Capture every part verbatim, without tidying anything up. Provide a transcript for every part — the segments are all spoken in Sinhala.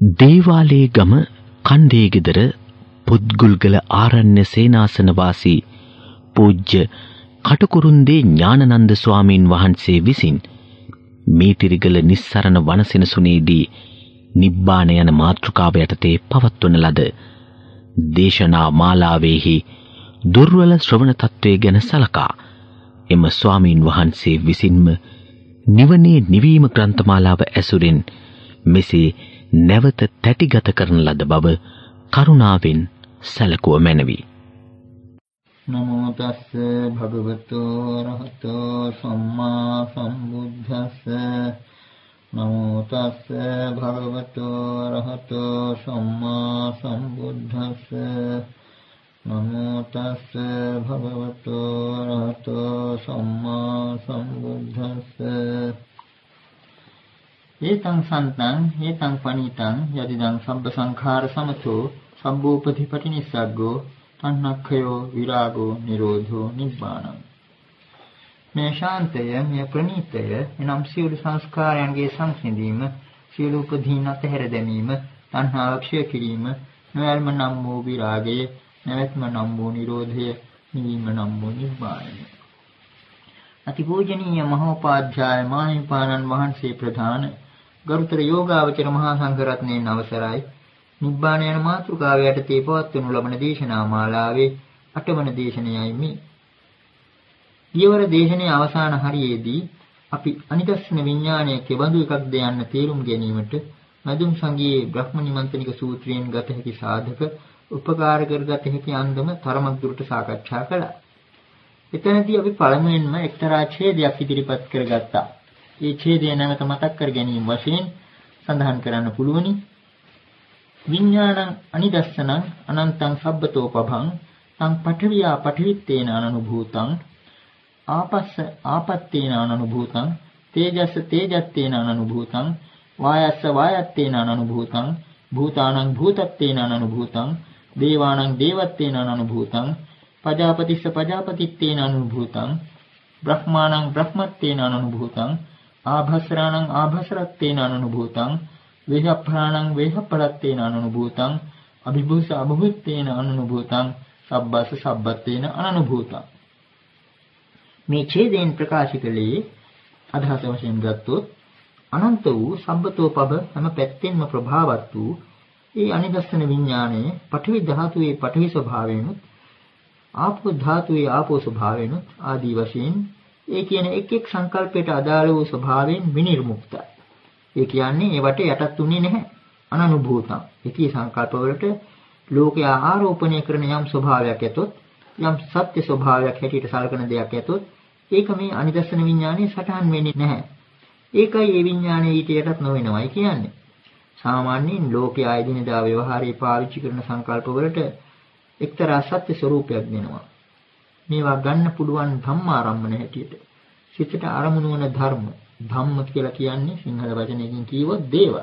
දේවාලේ ගම කණ්ඩේ ගෙදර පුත්ගුල්ගල ආරණ්‍ය සේනාසන වාසී පූජ්‍ය කටුකුරුන්දේ ඥානනන්ද ස්වාමීන් වහන්සේ විසින් මීතිරිගල නිස්සරණ වනසෙනසුනේදී නිබ්බාන යන මාතෘකාව යටතේ පවත්වන ලද දේශනා මාලාවේහි දුර්වල ශ්‍රවණ තත්වයේ ගැන සලකා එම ස්වාමීන් වහන්සේ විසින්ම නිවනේ නිවීම ග්‍රන්ථමාලාව ඇසුරින් මෙසේ නැවත තැටිගත කරන ලද බව කරුණාවෙන් සැලකුව මැනවි. නමෝ තස්ස භගවතු රහතෝ සම්මා සම්බුද්දස්ස නමෝ තස්ස භගවතු රහතෝ සම්මා සම්බුද්දස්ස නමෝ තස්ස භගවතු රහතෝ සම්මා සම්බුද්දස්ස ඒතං සන්තං ඒතං පනිතං යදිදං සම්බ සංඛාර සමතෝ සම්බෝපතිපටි නිස්සග්ගෝ තණ්හක්ඛයෝ විරාගෝ නිරෝධෝ නිබ්බානං. මේ ශාන්තය, මේ ප්‍රණීතය එනම් සියලු සංස්කාරයන්ගේ සංසිඳීම, සියලු උපදීන අතහැර දැමීම, තණ්හාව ක්ෂය කිරීම, නොයල්ම නම් වූ විරාගය, නැවැත්ම නම් වූ නිරෝධය, නිවීම නම් වූ නිබ්බානය. අතිපූජනීය මහෝපාධ්‍යාය මාහිමිපාණන් වහන්සේ ප්‍රධාන ගරුතර යෝගාවචර මහා සංඝරත්නයන් අවසරයි. නිබ්බාන යන මාතෘකාව යටතේ පවත්වනු ලබන දේශනා මාලාවේ අටවන දේශනයයි මේ. ඊවර දේශනයේ අවසාන හරියේදී අපි අනිදස්සන විඥානයේ කෙබඳු එකක්ද යන්න තේරුම් ගැනීමට මදුම් සංගයේ බ්‍රහ්ම නිමන්තනික සූත්‍රයෙන් ගත හැකි සාධක උපකාර කරගත හැකි අන්දම තරමක් දුරට සාකච්ඡා කළා. එතනදී අපි පළමුවෙන්ම එක්තරා ඡේදයක් ඉදිරිපත් කරගත්තා. ඒ ඡේදය නැවත මතක් කර ගැනීම වශයෙන් සඳහන් කරන්න පුළුවනි. විඥානං අනිදස්සනං අනන්තං සබ්බතෝ පභං තං පඨවියා පඨවිත්තේන අනනුභූතං ආපස්ස ආපත්තේන අනනුභූතං තේජස්ස තේජත්තේන අනනුභූතං වායස්ස වායත්තේන අනනුභූතං භූතානං භූතත්තේන අනනුභූතං දේවානං දේවත්තේන අනනුභූතං පජාපතිස්ස පජාපතිත්තේන අනනුභූතං බ්‍රහ්මානං බ්‍රහ්මත්තේන අනනුභූතං ආභස්රාණං ආභස්රත්තේන අනනුභූතං වේහප්‍රාණං වේහප්‍රත්තේන අනනුභූතං අභිභූස අභිභූතේන අනනුභූතං සබ්බස සබ්බත්තේන අනනුභූතං. මේ ඡේදයෙන් ප්‍රකාශ කළේ අදහස වශයෙන් ගත්තොත් අනන්ත වූ සම්බතෝ පබ හැම පැත්තෙන්ම ප්‍රභාවත් වූ ඒ අනිදස්සන විඥානයේ පඨවි ධාතුවේ පඨවි ස්වභාවයෙන්ුත් ආපෝ ධාතුවේ ආපෝ ස්වභාවයෙන්ුත් ආදී වශයෙන් ඒ කියන එක් එක් සංකල්පයට අදාළ වූ ස්වභාවයෙන් විනිර්මුක්තයි. ඒ කියන්නේ ඒවට යටත් උනේ නැහැ. අනනුභූතං. ඒකී සංකල්පවලට ලෝකයා ආරෝපණය කරන යම් ස්වභාවයක් ඇතොත්, යම් සත්‍ය ස්වභාවයක් හැටියට සලකන දෙයක් ඇතොත්, ඒක මේ අනිදස්සන විඥානයේ සටහන් වෙන්නේ නැහැ. ඒකයි ඒ විඥානයේ ඊට යටත් නොවෙනවයි කියන්නේ. සාමාන්‍යයෙන් ලෝකයා එදිනෙදා ව්‍යවහාරයේ පාවිච්චි කරන සංකල්පවලට එක්තරා සත්‍ය ස්වરૂපයක් දෙනවා. මේවා ගන්න පුළුවන් ධම්මාරම්මන හැටියට. සිතට අරමුණු වන ධර්ම, ධම්ම කියලා කියන්නේ සිංහල වචනයකින් කියවොත් දේවල්.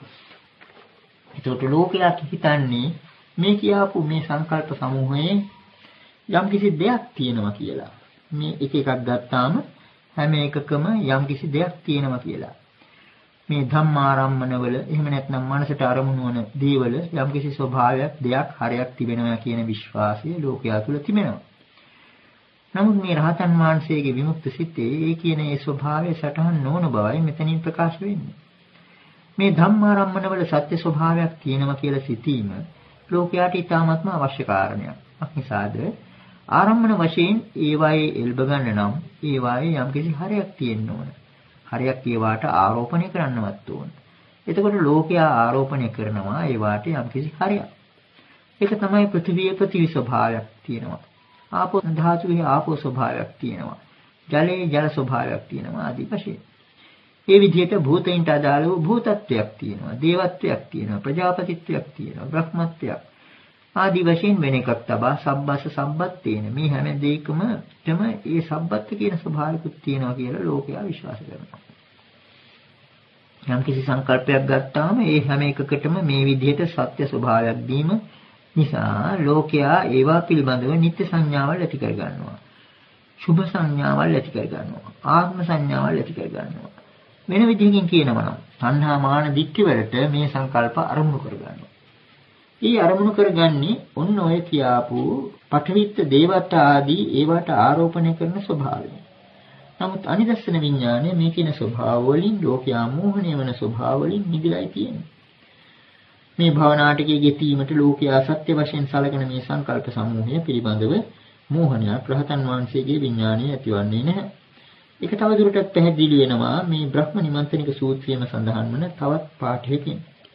ඒකට ලෝකයා හිතන්නේ මේ කියාපු මේ සංකල්ප සමූහයේ යම්කිසි දෙයක් තියෙනවා කියලා. මේ එක එකක් ගත්තාම හැම එකකම යම්කිසි දෙයක් තියෙනවා කියලා. මේ ධම්මාරම්මනවල එහෙම නැත්නම් මනසට අරමුණු වන දේවල යම්කිසි ස්වභාවයක්, දෙයක්, හරයක් තිබෙනවා කියන විශ්වාසය ලෝකයා තුළ තිබෙනවා. නමුත් මේ රහතන් වහන්සේගේ විමුක්ත සිතේ ඒ කියන ඒ ස්වභාවය සටහන් නොවන බවයි මෙතනින් ප්‍රකාශ වෙන්නේ. මේ ධම්මාරම්මනවල සත්‍ය ස්වභාවයක් තියෙනවා කියලා සිතීම ලෝකයාට ඉතාමත්ම අවශ්‍ය කාරණයක්. අනිසාද ආරම්මන වශයෙන් ඒවායේ එල්බ ගන්න නම් ඒවායේ යම්කිසි හරයක් තියෙන්න ඕන. හරයක් ඒවාට ආරෝපණය කරන්නවත් ඕන. එතකොට ලෝකයා ආරෝපණය කරනවා ඒවාට යම්කිසි හරයක්. ඒක තමයි පෘථිවියේ පෘථිවි ස්වභාවයක් තියෙනවා. ආපෝ ධාතුවේ ආපෝ ස්වභාවයක් තියෙනවා. ජලයේ ජල ස්වභාවයක් තියෙනවා ආදී වශයෙන්. මේ විදිහට භූතයින්ට අදාළ වූ භූතත්වයක් තියෙනවා, දේවත්වයක් තියෙනවා, ප්‍රජාපතිත්වයක් තියෙනවා, බ්‍රහ්මත්වයක් ආදී වශයෙන් වෙන එකක් තබා සබ්බස සබ්බත්තේන මේ හැම දෙයකම තම ඒ සබ්බත් කියන ස්වභාවිකුත් තියෙනවා කියලා ලෝකයා විශ්වාස කරනවා. යම් කිසි සංකල්පයක් ගත්තාම ඒ හැම එකකටම මේ විදිහට සත්‍ය ස්වභාවයක් දීම නිසා ලෝකයා ඒවා පිළිබඳව නිත්‍ය සංඥාවල් ඇති කර ගන්නවා. සුභ සංඥාවල් ඇති කර ගන්නවා. ආත්ම සංඥාවල් ඇති කර ගන්නවා. වෙන විදිහකින් කියනවා නම් තණ්හා මාන දික්ටි වලට මේ සංකල්ප අරමුණු කරගන්නවා. ඊ අරමුණු කරගන්නේ ඔන්න ඔය කියාපු පඨවිත්ත දේවත්ත ආදී ඒවට ආරෝපණය කරන ස්වභාවය. නමුත් අනිදස්සන විඥානය මේ කියන ස්වභාව වලින් ලෝකයා මෝහණය වන ස්වභාව වලින් නිදිලයි තියෙන්නේ. මේ භවනාටකයේ ගෙතීමට ලෝකයා සත්‍ය වශයෙන් සැලකෙන මේ සංකල්ප සමූහය පිළිබඳව මෝහණයක් රහතන් වහන්සේගේ විඥානය ඇතිවන්නේ නැහැ. ඒක තවදුරටත් පැහැදිලි වෙනවා මේ බ්‍රහ්ම නිමන්ත්‍රණික සූත්‍රයේම සඳහන් වන තවත් පාඨයකින්.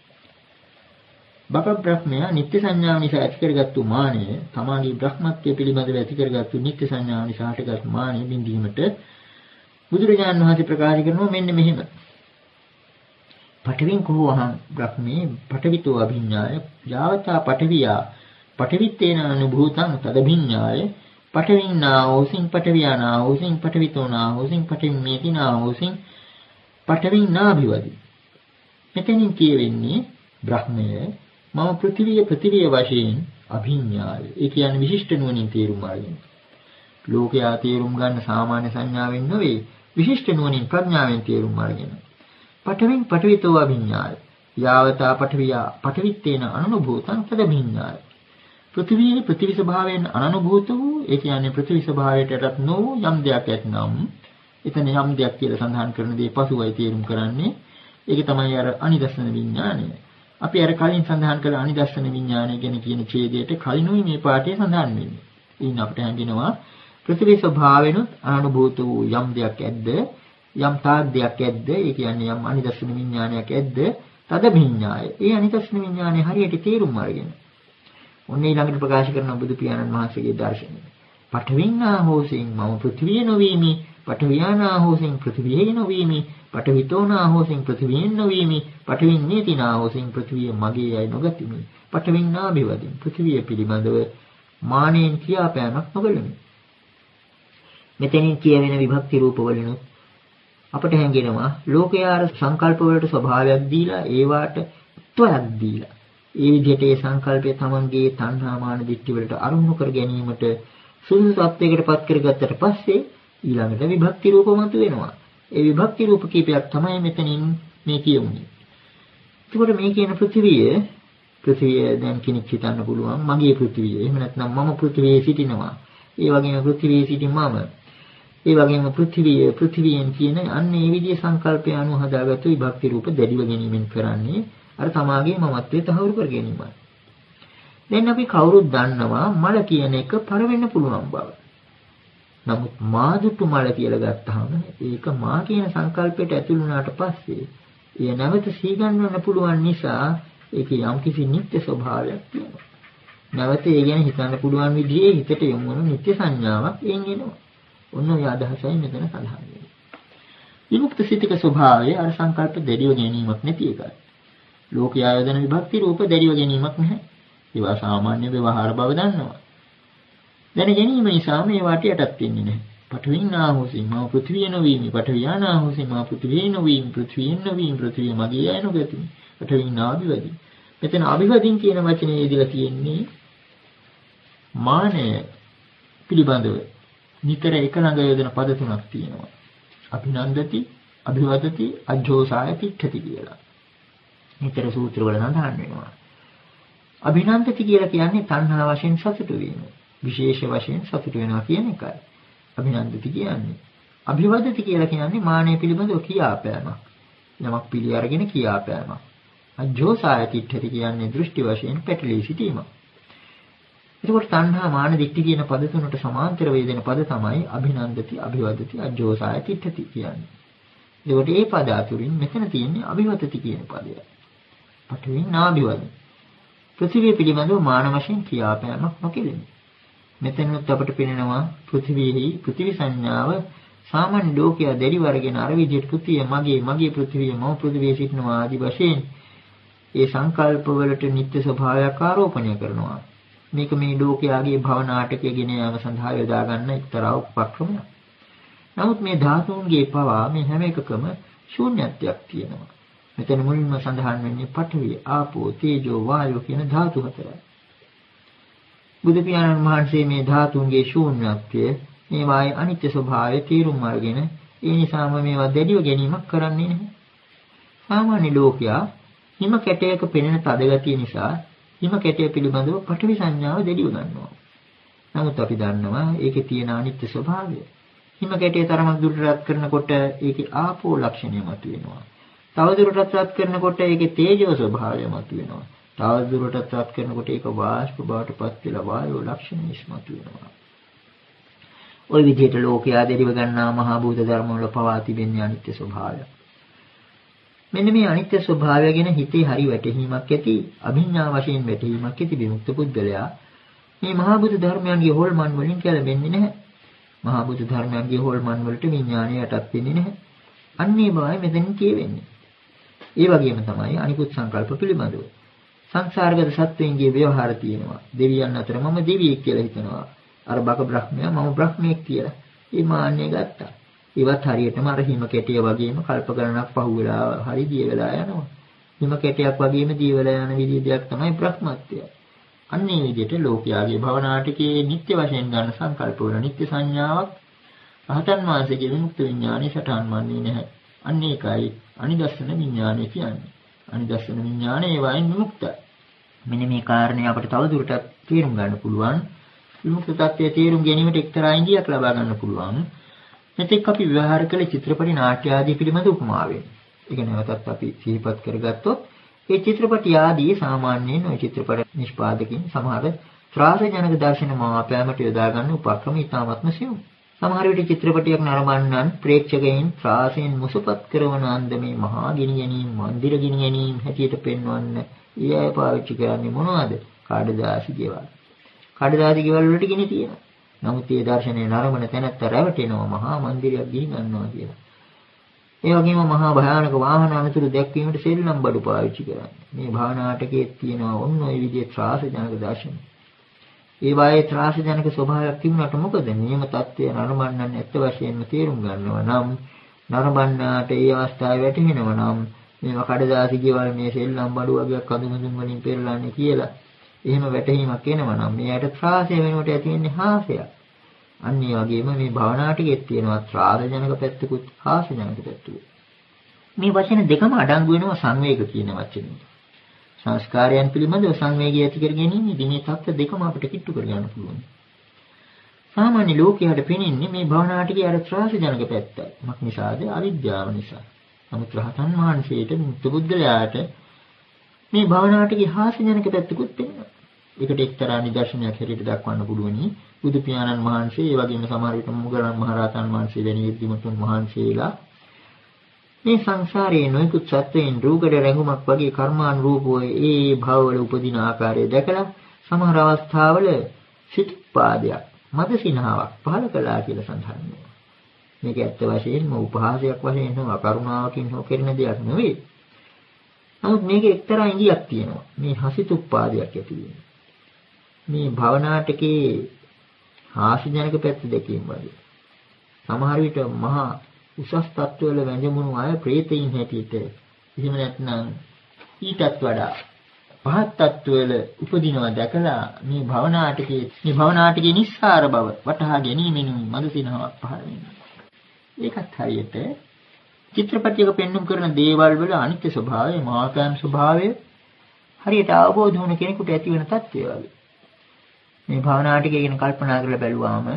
බක බ්‍රහ්මයා නිත්‍ය සංඥාව නිසා ඇති කරගත්තු මානය, තමාගේ බ්‍රහ්මත්වය පිළිබඳව ඇති කරගත්තු නිත්‍ය සංඥාව නිසා හටගත් මානය බිඳීමට බුදුරජාණන් වහන්සේ ප්‍රකාශ කරනවා මෙන්න මෙහෙම. පඨවින් කෝවහං බ්‍රහ්මේ පඨවිතෝ අභිඤ්ඤාය යාවතා පඨවියා පඨවිත්තේන අනුභූතං තදභිඤ්ඤාය පඨවින්නා හෝසින් පඨවියානා හෝසින් පඨවිතෝනා හෝසින් පඨවිමේතිනා හෝසින් පඨවින්නාභිවදි. මෙතනින් කියවෙන්නේ බ්‍රහ්මය මම පෘථිවිය පෘථිවිය වශයෙන් අභිඤ්ඤාය. ඒ කියන්නේ විශිෂ්ට නුවණින් තේරුම් අරගෙන. ලෝකයා තේරුම් ගන්න සාමාන්‍ය සංඥාවෙන් නෙවෙයි විශිෂ්ට නුවණින් ප්‍රඥාවෙන් තේරුම් අරගෙන. පඨවින් පඨවිතෝ අභිඤ්ඤාය. යාවතා පඨවියා පඨවිත්තේන අනුභූතං තදභිඤ්ඤාය. පෘථිවියේ පෘථිවි ස්වභාවයෙන් අනනුභූත වූ ඒ කියන්නේ පෘථිවි ස්වභාවයටත් නොවූ යම් දෙයක් ඇතනම් එතන යම් දෙයක් කියලා සඳහන් කරන දේ පසුවයි තේරුම් කරන්නේ. ඒක තමයි අර අනිදස්සන විඥානය. අපි අර කලින් සඳහන් කළ අනිදස්සන විඥානය ගැන කියන ඡේදයට කලිනුයි මේ පාඩේ සඳහන් වෙන්නේ. ඉතින් අපිට හංගෙනවා පෘථිවි ස්වභාවයෙන්ුත් අනුභූත වූ යම් දෙයක් ඇද්ද යම් තාක් දෙයක් ඇද්ද ඒ කියන්නේ යම් අනිදස්සන විඥානයක් ඇද්ද තද විඥාය. ඒ අනිදස්සන විඥානය හරියට තේරුම් අරගෙන ඔන්නේ ඊළඟට ප්‍රකාශ කරන බුදු පියාණන් වහන්සේගේ දර්ශනය. පඨවින්නා හෝසින් මම පෘථිවිය නොවීමි, පඨවියානා හෝසින් පෘථිවියේ නොවීමි, පඨවිතෝනා හෝසින් පෘථිවියෙන් නොවීමි, පඨවින්නේතිනා හෝසින් පෘථිවිය මගේ යයි නොගතිමි. පඨවින්නා බිවදින් පෘථිවිය පිළිබඳව මානෙන් කියාපෑමක් නොකළමි. මෙතනින් කියවෙන විභක්ති රූප වලිනුත් අපට හැඟෙනවා ලෝකයාර සංකල්ප වලට ස්වභාවයක් දීලා ඒවාට ත්වයක් දීලා ඒ විදිහට ඒ සංකල්පය තමන්ගේ තණ්හා මාන දිට්ඨි වලට අරමුණු කර ගැනීමට සුදුසු තත්යකට පත් කරගත්තට පස්සේ ඊළඟට විභක්ති රූප මත වෙනවා. ඒ විභක්ති රූප කීපයක් තමයි මෙතනින් මේ කියුනේ. එතකොට මේ කියන පෘථිවිය පෘථිවිය දැන් කෙනෙක් හිතන්න පුළුවන් මගේ පෘථිවිය. එහෙම නැත්නම් මම පෘථිවියේ සිටිනවා. ඒ වගේම පෘථිවියේ සිටි මම. ඒ වගේම පෘථිවිය පෘථිවියෙන් කියන අන්න ඒ විදිහේ සංකල්පය අනුව හදාගත්තු විභක්ති රූප දැඩිව ගැනීමෙන් කරන්නේ අර තමාගේ මමත්වයේ තහවුරු කර ගැනීමයි. දැන් අපි කවුරුත් දන්නවා මල කියන එක පර වෙන්න පුළුවන් බව. නමුත් මාදුටු මල කියලා ගත්තාම ඒක මා කියන සංකල්පයට ඇතුළු වුණාට පස්සේ එය නැවත සීගන්වන්න පුළුවන් නිසා ඒකේ යම්කිසි නිත්‍ය ස්වභාවයක් තියෙනවා. නැවත ඒ ගැන හිතන්න පුළුවන් විදිහේ හිතට යොමු වන නිත්‍ය සංඥාවක් එයින් එනවා. ඔන්න ඔය අදහසයි මෙතන සඳහන් වෙන්නේ. විමුක්ත සිතික ස්වභාවය අර සංකල්ප දැඩිව ගැනීමක් නැති එකයි. ලෝකයේ ආයතන විභක්ති රූප දැඩිව ගැනීමක් නැහැ. ඒවා සාමාන්‍ය ව්‍යවහාර බව දන්නවා. දැන ගැනීම නිසා මේවාට යටත් වෙන්නේ නැහැ. පඨවින්නා හෝසින් මා පෘථිවිය නොවීමි, පඨවියානා හෝසින් මා පෘථිවිය නොවීමි, පෘථිවියෙන් නොවීමි, පෘථිවිය මගේ යයි නොගතිමි. පඨවින්නා අභිවදි. මෙතන අභිවදින් කියන වචනේ යෙදලා තියෙන්නේ මානය පිළිබඳව නිතර එක ළඟ යොදන පද තුනක් තියෙනවා. අභිනන්දති, අභිවදති, අජ්ජෝසාය තිට්ඨති කියලා. නිතර සූත්‍රවල සඳහන් වෙනවා. අභිනන්දති කියලා කියන්නේ තණ්හා වශයෙන් සතුටු වීම. විශේෂ වශයෙන් සතුටු වෙනවා කියන එකයි. අභිනන්දති කියන්නේ. අභිවදති කියලා කියන්නේ මානය පිළිබඳව කියාපෑමක්. යමක් පිළි අරගෙන කියාපෑමක්. අජ්ජෝසාය තිට්ඨති කියන්නේ දෘෂ්ටි වශයෙන් පැටලී සිටීම. එතකොට තණ්හා මාන දික්ටි කියන පද තුනට සමාන්තර වේදෙන පද තමයි අභිනන්දති, අභිවදති, අජ්ජෝසාය තිට්ඨති කියන්නේ. එතකොට මේ පද අතුරින් මෙතන තියෙන්නේ අභිවදති කියන පදය. පඨවින් නාභිවදති. පෘථිවිය පිළිබඳව මාන වශයෙන් කියාපෑමක් නොකෙලෙමි. මෙතනත් අපට පේනවා පෘථිවියෙහි පෘථිවි සංඥාව සාමාන්‍ය ලෝකයා දෙලි වර්ගෙන අර විදිහට පෘථිවිය මගේ මගේ පෘථිවිය මම පෘථිවියේ සිටිනවා ආදි වශයෙන් ඒ සංකල්ප වලට නිත්‍ය ස්වභාවයක් ආරෝපණය කරනවා. මේක මේ ලෝකයාගේ භව නාටකය ගෙන යාම සඳහා යොදා ගන්න එක්තරා උපක්‍රමයක්. නමුත් මේ ධාතුන්ගේ පවා මේ හැම එකකම ශූන්‍යත්වයක් තියෙනවා. මෙතන මුලින්ම සඳහන් වෙන්නේ පඨවි, ආපෝ, තේජෝ, වායෝ කියන ධාතු හතරයි. බුදු පියාණන් වහන්සේ මේ ධාතුන්ගේ ශූන්‍යත්වය, මේ වායේ අනිත්‍ය ස්වභාවය තීරුම් අරගෙන ඒ නිසාම මේවා දැඩිව ගැනීමක් කරන්නේ නැහැ. සාමාන්‍ය ලෝකයා හිම කැටයක පෙනෙන තද ගතිය නිසා හිම කැටය පිළිබඳව පටවි සංඥාව දැඩිව ගන්නවා. නමුත් අපි දන්නවා ඒකේ තියෙන අනිත්‍ය ස්වභාවය. හිම කැටය තරමක් දුරට රත් කරනකොට ඒකේ ආපෝ ලක්ෂණය මතුවෙනවා. තව දුරටත් රත් කරනකොට ඒකේ තේජෝ ස්වභාවය මතුවෙනවා. තව දුරටත් රත් කරනකොට ඒක වාෂ්ප බවට පත් වෙලා වායෝ ලක්ෂණ ඉස්මතු වෙනවා. ওই විදිහට ලෝකයා දෙරිව ගන්නා මහා භූත ධර්ම වල පවා තිබෙන අනිත්‍ය ස්වභාවය. මෙන්න මේ අනිත්‍ය ස්වභාවය ගැන හිතේ හරි වැටහීමක් ඇති අභිඥා වශයෙන් වැටහීමක් ඇති විමුක්ත පුද්ගලයා මේ මහා භූත ධර්මයන්ගේ හොල්මන් වලින් කැළඹෙන්නේ නැහැ. මහා භූත ධර්මයන්ගේ හොල්මන් වලට විඥාණය යටත් වෙන්නේ නැහැ. අන්නේ බවයි මෙතන කියවෙන්නේ. ඒ වගේම තමයි අනිකුත් සංකල්ප පිළිබඳව. සංසාරගත සත්වයන්ගේ ව්‍යවහාර තියෙනවා. දෙවියන් අතර මම දෙවියෙක් කියලා හිතනවා. අර බක බ්‍රහ්මයා මම බ්‍රහ්මයෙක් කියලා. ඒ මාන්නය ගත්තා. ඒවත් හරියටම අර හිම කැටිය වගේම කල්ප ගණනක් පහුවෙලා හරි දිය වෙලා යනවා. හිම කැටියක් වගේම දිය වෙලා යන විදිහ දෙයක් තමයි බ්‍රහ්මත්වය. අන්නේ විදිහට ලෝකයාගේ භවනාටකයේ නිත්‍ය වශයෙන් ගන්න සංකල්ප වල නිත්‍ය සංඥාවක් රහතන් වහන්සේගේ විමුක්ත විඥානයේ සටහන් වන්නේ නැහැ. අන්න ඒකයි අනිදස්සන විඥානය කියන්නේ. අනිදස්සන විඥානය ඒ වයින් විමුක්තයි. මෙන්න මේ කාරණේ අපිට තව දුරටත් තේරුම් ගන්න පුළුවන්. විමුක්ත tattya තේරුම් ගැනීමට එක්තරා ඉඟියක් ලබා ගන්න පුළුවන්. මෙතෙක් අපි විවහාර කළ චිත්‍රපටි නාට්‍ය ආදී පිළිබඳ උපමාවෙන්. ඒක නැවතත් අපි සිහිපත් කරගත්තොත් ඒ චිත්‍රපටි ආදී සාමාන්‍යයෙන් ওই චිත්‍රපට නිෂ්පාදකින් සමහර ත්‍රාසජනක දර්ශන මාපෑමට යොදා ගන්න උපක්‍රම ඉතාමත්ම සියුම්. සමහර විට චිත්‍රපටියක් නරඹන්නන් ප්‍රේක්ෂකයන් ත්‍රාසයෙන් මුසපත් කරන අන්දමේ මහා ගිනි ගැනීම මන්දිර ගිනි ගැනීම හැටියට පෙන්වන්න ඒ අය පාවිච්චි කරන්නේ මොනවද? කඩදාසි ගෙවල්. කඩදාසි ගෙවල් වලට ගිනි තියෙනවා. නමුත් මේ දර්ශනයේ නරඹන තැනත් රැවටෙනවා මහා මන්දිරයක් ගිනි ගන්නවා කියලා. ඒ වගේම මහා භයානක වාහන අනතුරු දැක්වීමට සෙල්ලම් බඩු පාවිච්චි කරන්නේ. මේ භාවනාටකයේ තියෙනවා ඔන්න ඔය විදිහේ ත්‍රාසජනක දර්ශන. ඒ වායේ ත්‍රාසජනක ස්වභාවයක් තිබුණාට මොකද? නියම தත්ත්වය නරඹන්නන් ඇත්ත වශයෙන්ම තේරුම් ගන්නවා නම් නරඹන්නාට ඒ අවස්ථාවේ වැටහෙනවා නම් මේවා කඩදාසි ගෙවල් මේ සෙල්ලම් බඩු වගේක් අඳුමුදුන් වලින් පෙරලන්නේ කියලා එහෙම වැටහීමක් එනවා නම් මෙයාට ත්‍රාසය වෙනුවට ඇති වෙන්නේ හාසයක්. අන්න ඒ වගේම මේ භවනාටිකෙත් තියෙනවා ත්‍රාසජනක පැත්තකුත් හාසජනක පැත්තකුත්. මේ වචන දෙකම අඩංගු වෙනවා සංවේග කියන වචනේ. සංස්කාරයන් පිළිබඳව සංවේගය ඇති කර ගැනීමදී මේ தත්ත්ව දෙකම අපිට කිට්ටු කර ගන්න පුළුවන්. සාමාන්‍ය ලෝකයට පෙනෙන්නේ මේ භවනාටිකේ අර ත්‍රාසජනක පැත්තයි. මොකක් නිසාද? අවිද්‍යාව නිසා. නමුත් රහතන් වහන්සේට මුක්ත බුද්ධලයාට මේ භවනාටිකේ හාසජනක පැත්තකුත් තියෙනවා. ඒකට එක්තරා නිදර්ශනයක් හැටියට දක්වන්න පුළුවනි. බුදු පියාණන් වහන්සේ ඒ වගේම සමහර විට මුගලන් මහරහතන් වහන්සේ වැනි විද්‍යාවතුන් වහන්සේලා මේ සංසාරයේ නොයෙකුත් සත්වයන් රූකඩ රැඟුමක් වගේ කර්මානුරූපව ඒ භවවල උපදින ආකාරය දැකලා සමහර අවස්ථාවල සිතුපාදයක් මදසිනාවක් පහළ කළා කියලා සඳහන් වෙනවා. මේක ඇත්ත වශයෙන්ම උපහාසයක් වශයෙන් හෝ කරුණාවකින් හෝ කරන දෙයක් නෙවෙයි. නමුත් මේකේ එක්තරා ඉඟියක් තියෙනවා. මේ හසිතුපාදයක් ඇති වෙනවා. මේ භවනාටකේ හාස්‍යජනක පැත්ත දෙකකින් වගේ. සමහර විට මහා උසස් තත්ත්වවල වැඳමුණු අය ප්‍රේතයින් හැටියට එහෙම නැත්නම් ඊටත් වඩා පහත් තත්ත්වවල උපදිනවා දැකලා මේ භවනාටකේ මේ භවනාටකේ නිස්සාර බව වටහා ගැනීමෙන් මදසිනාවක් පහළ වෙනවා. ඒකත් හරියට චිත්‍රපටයක පෙන්වුම් කරන දේවල් වල අනිත්‍ය ස්වභාවය, මායාකාම් ස්වභාවය හරියට අවබෝධ වුණ කෙනෙකුට ඇති වෙන තත්ත්වය වගේ. මේ භවනාටකය ගැන කල්පනා කරලා බැලුවාම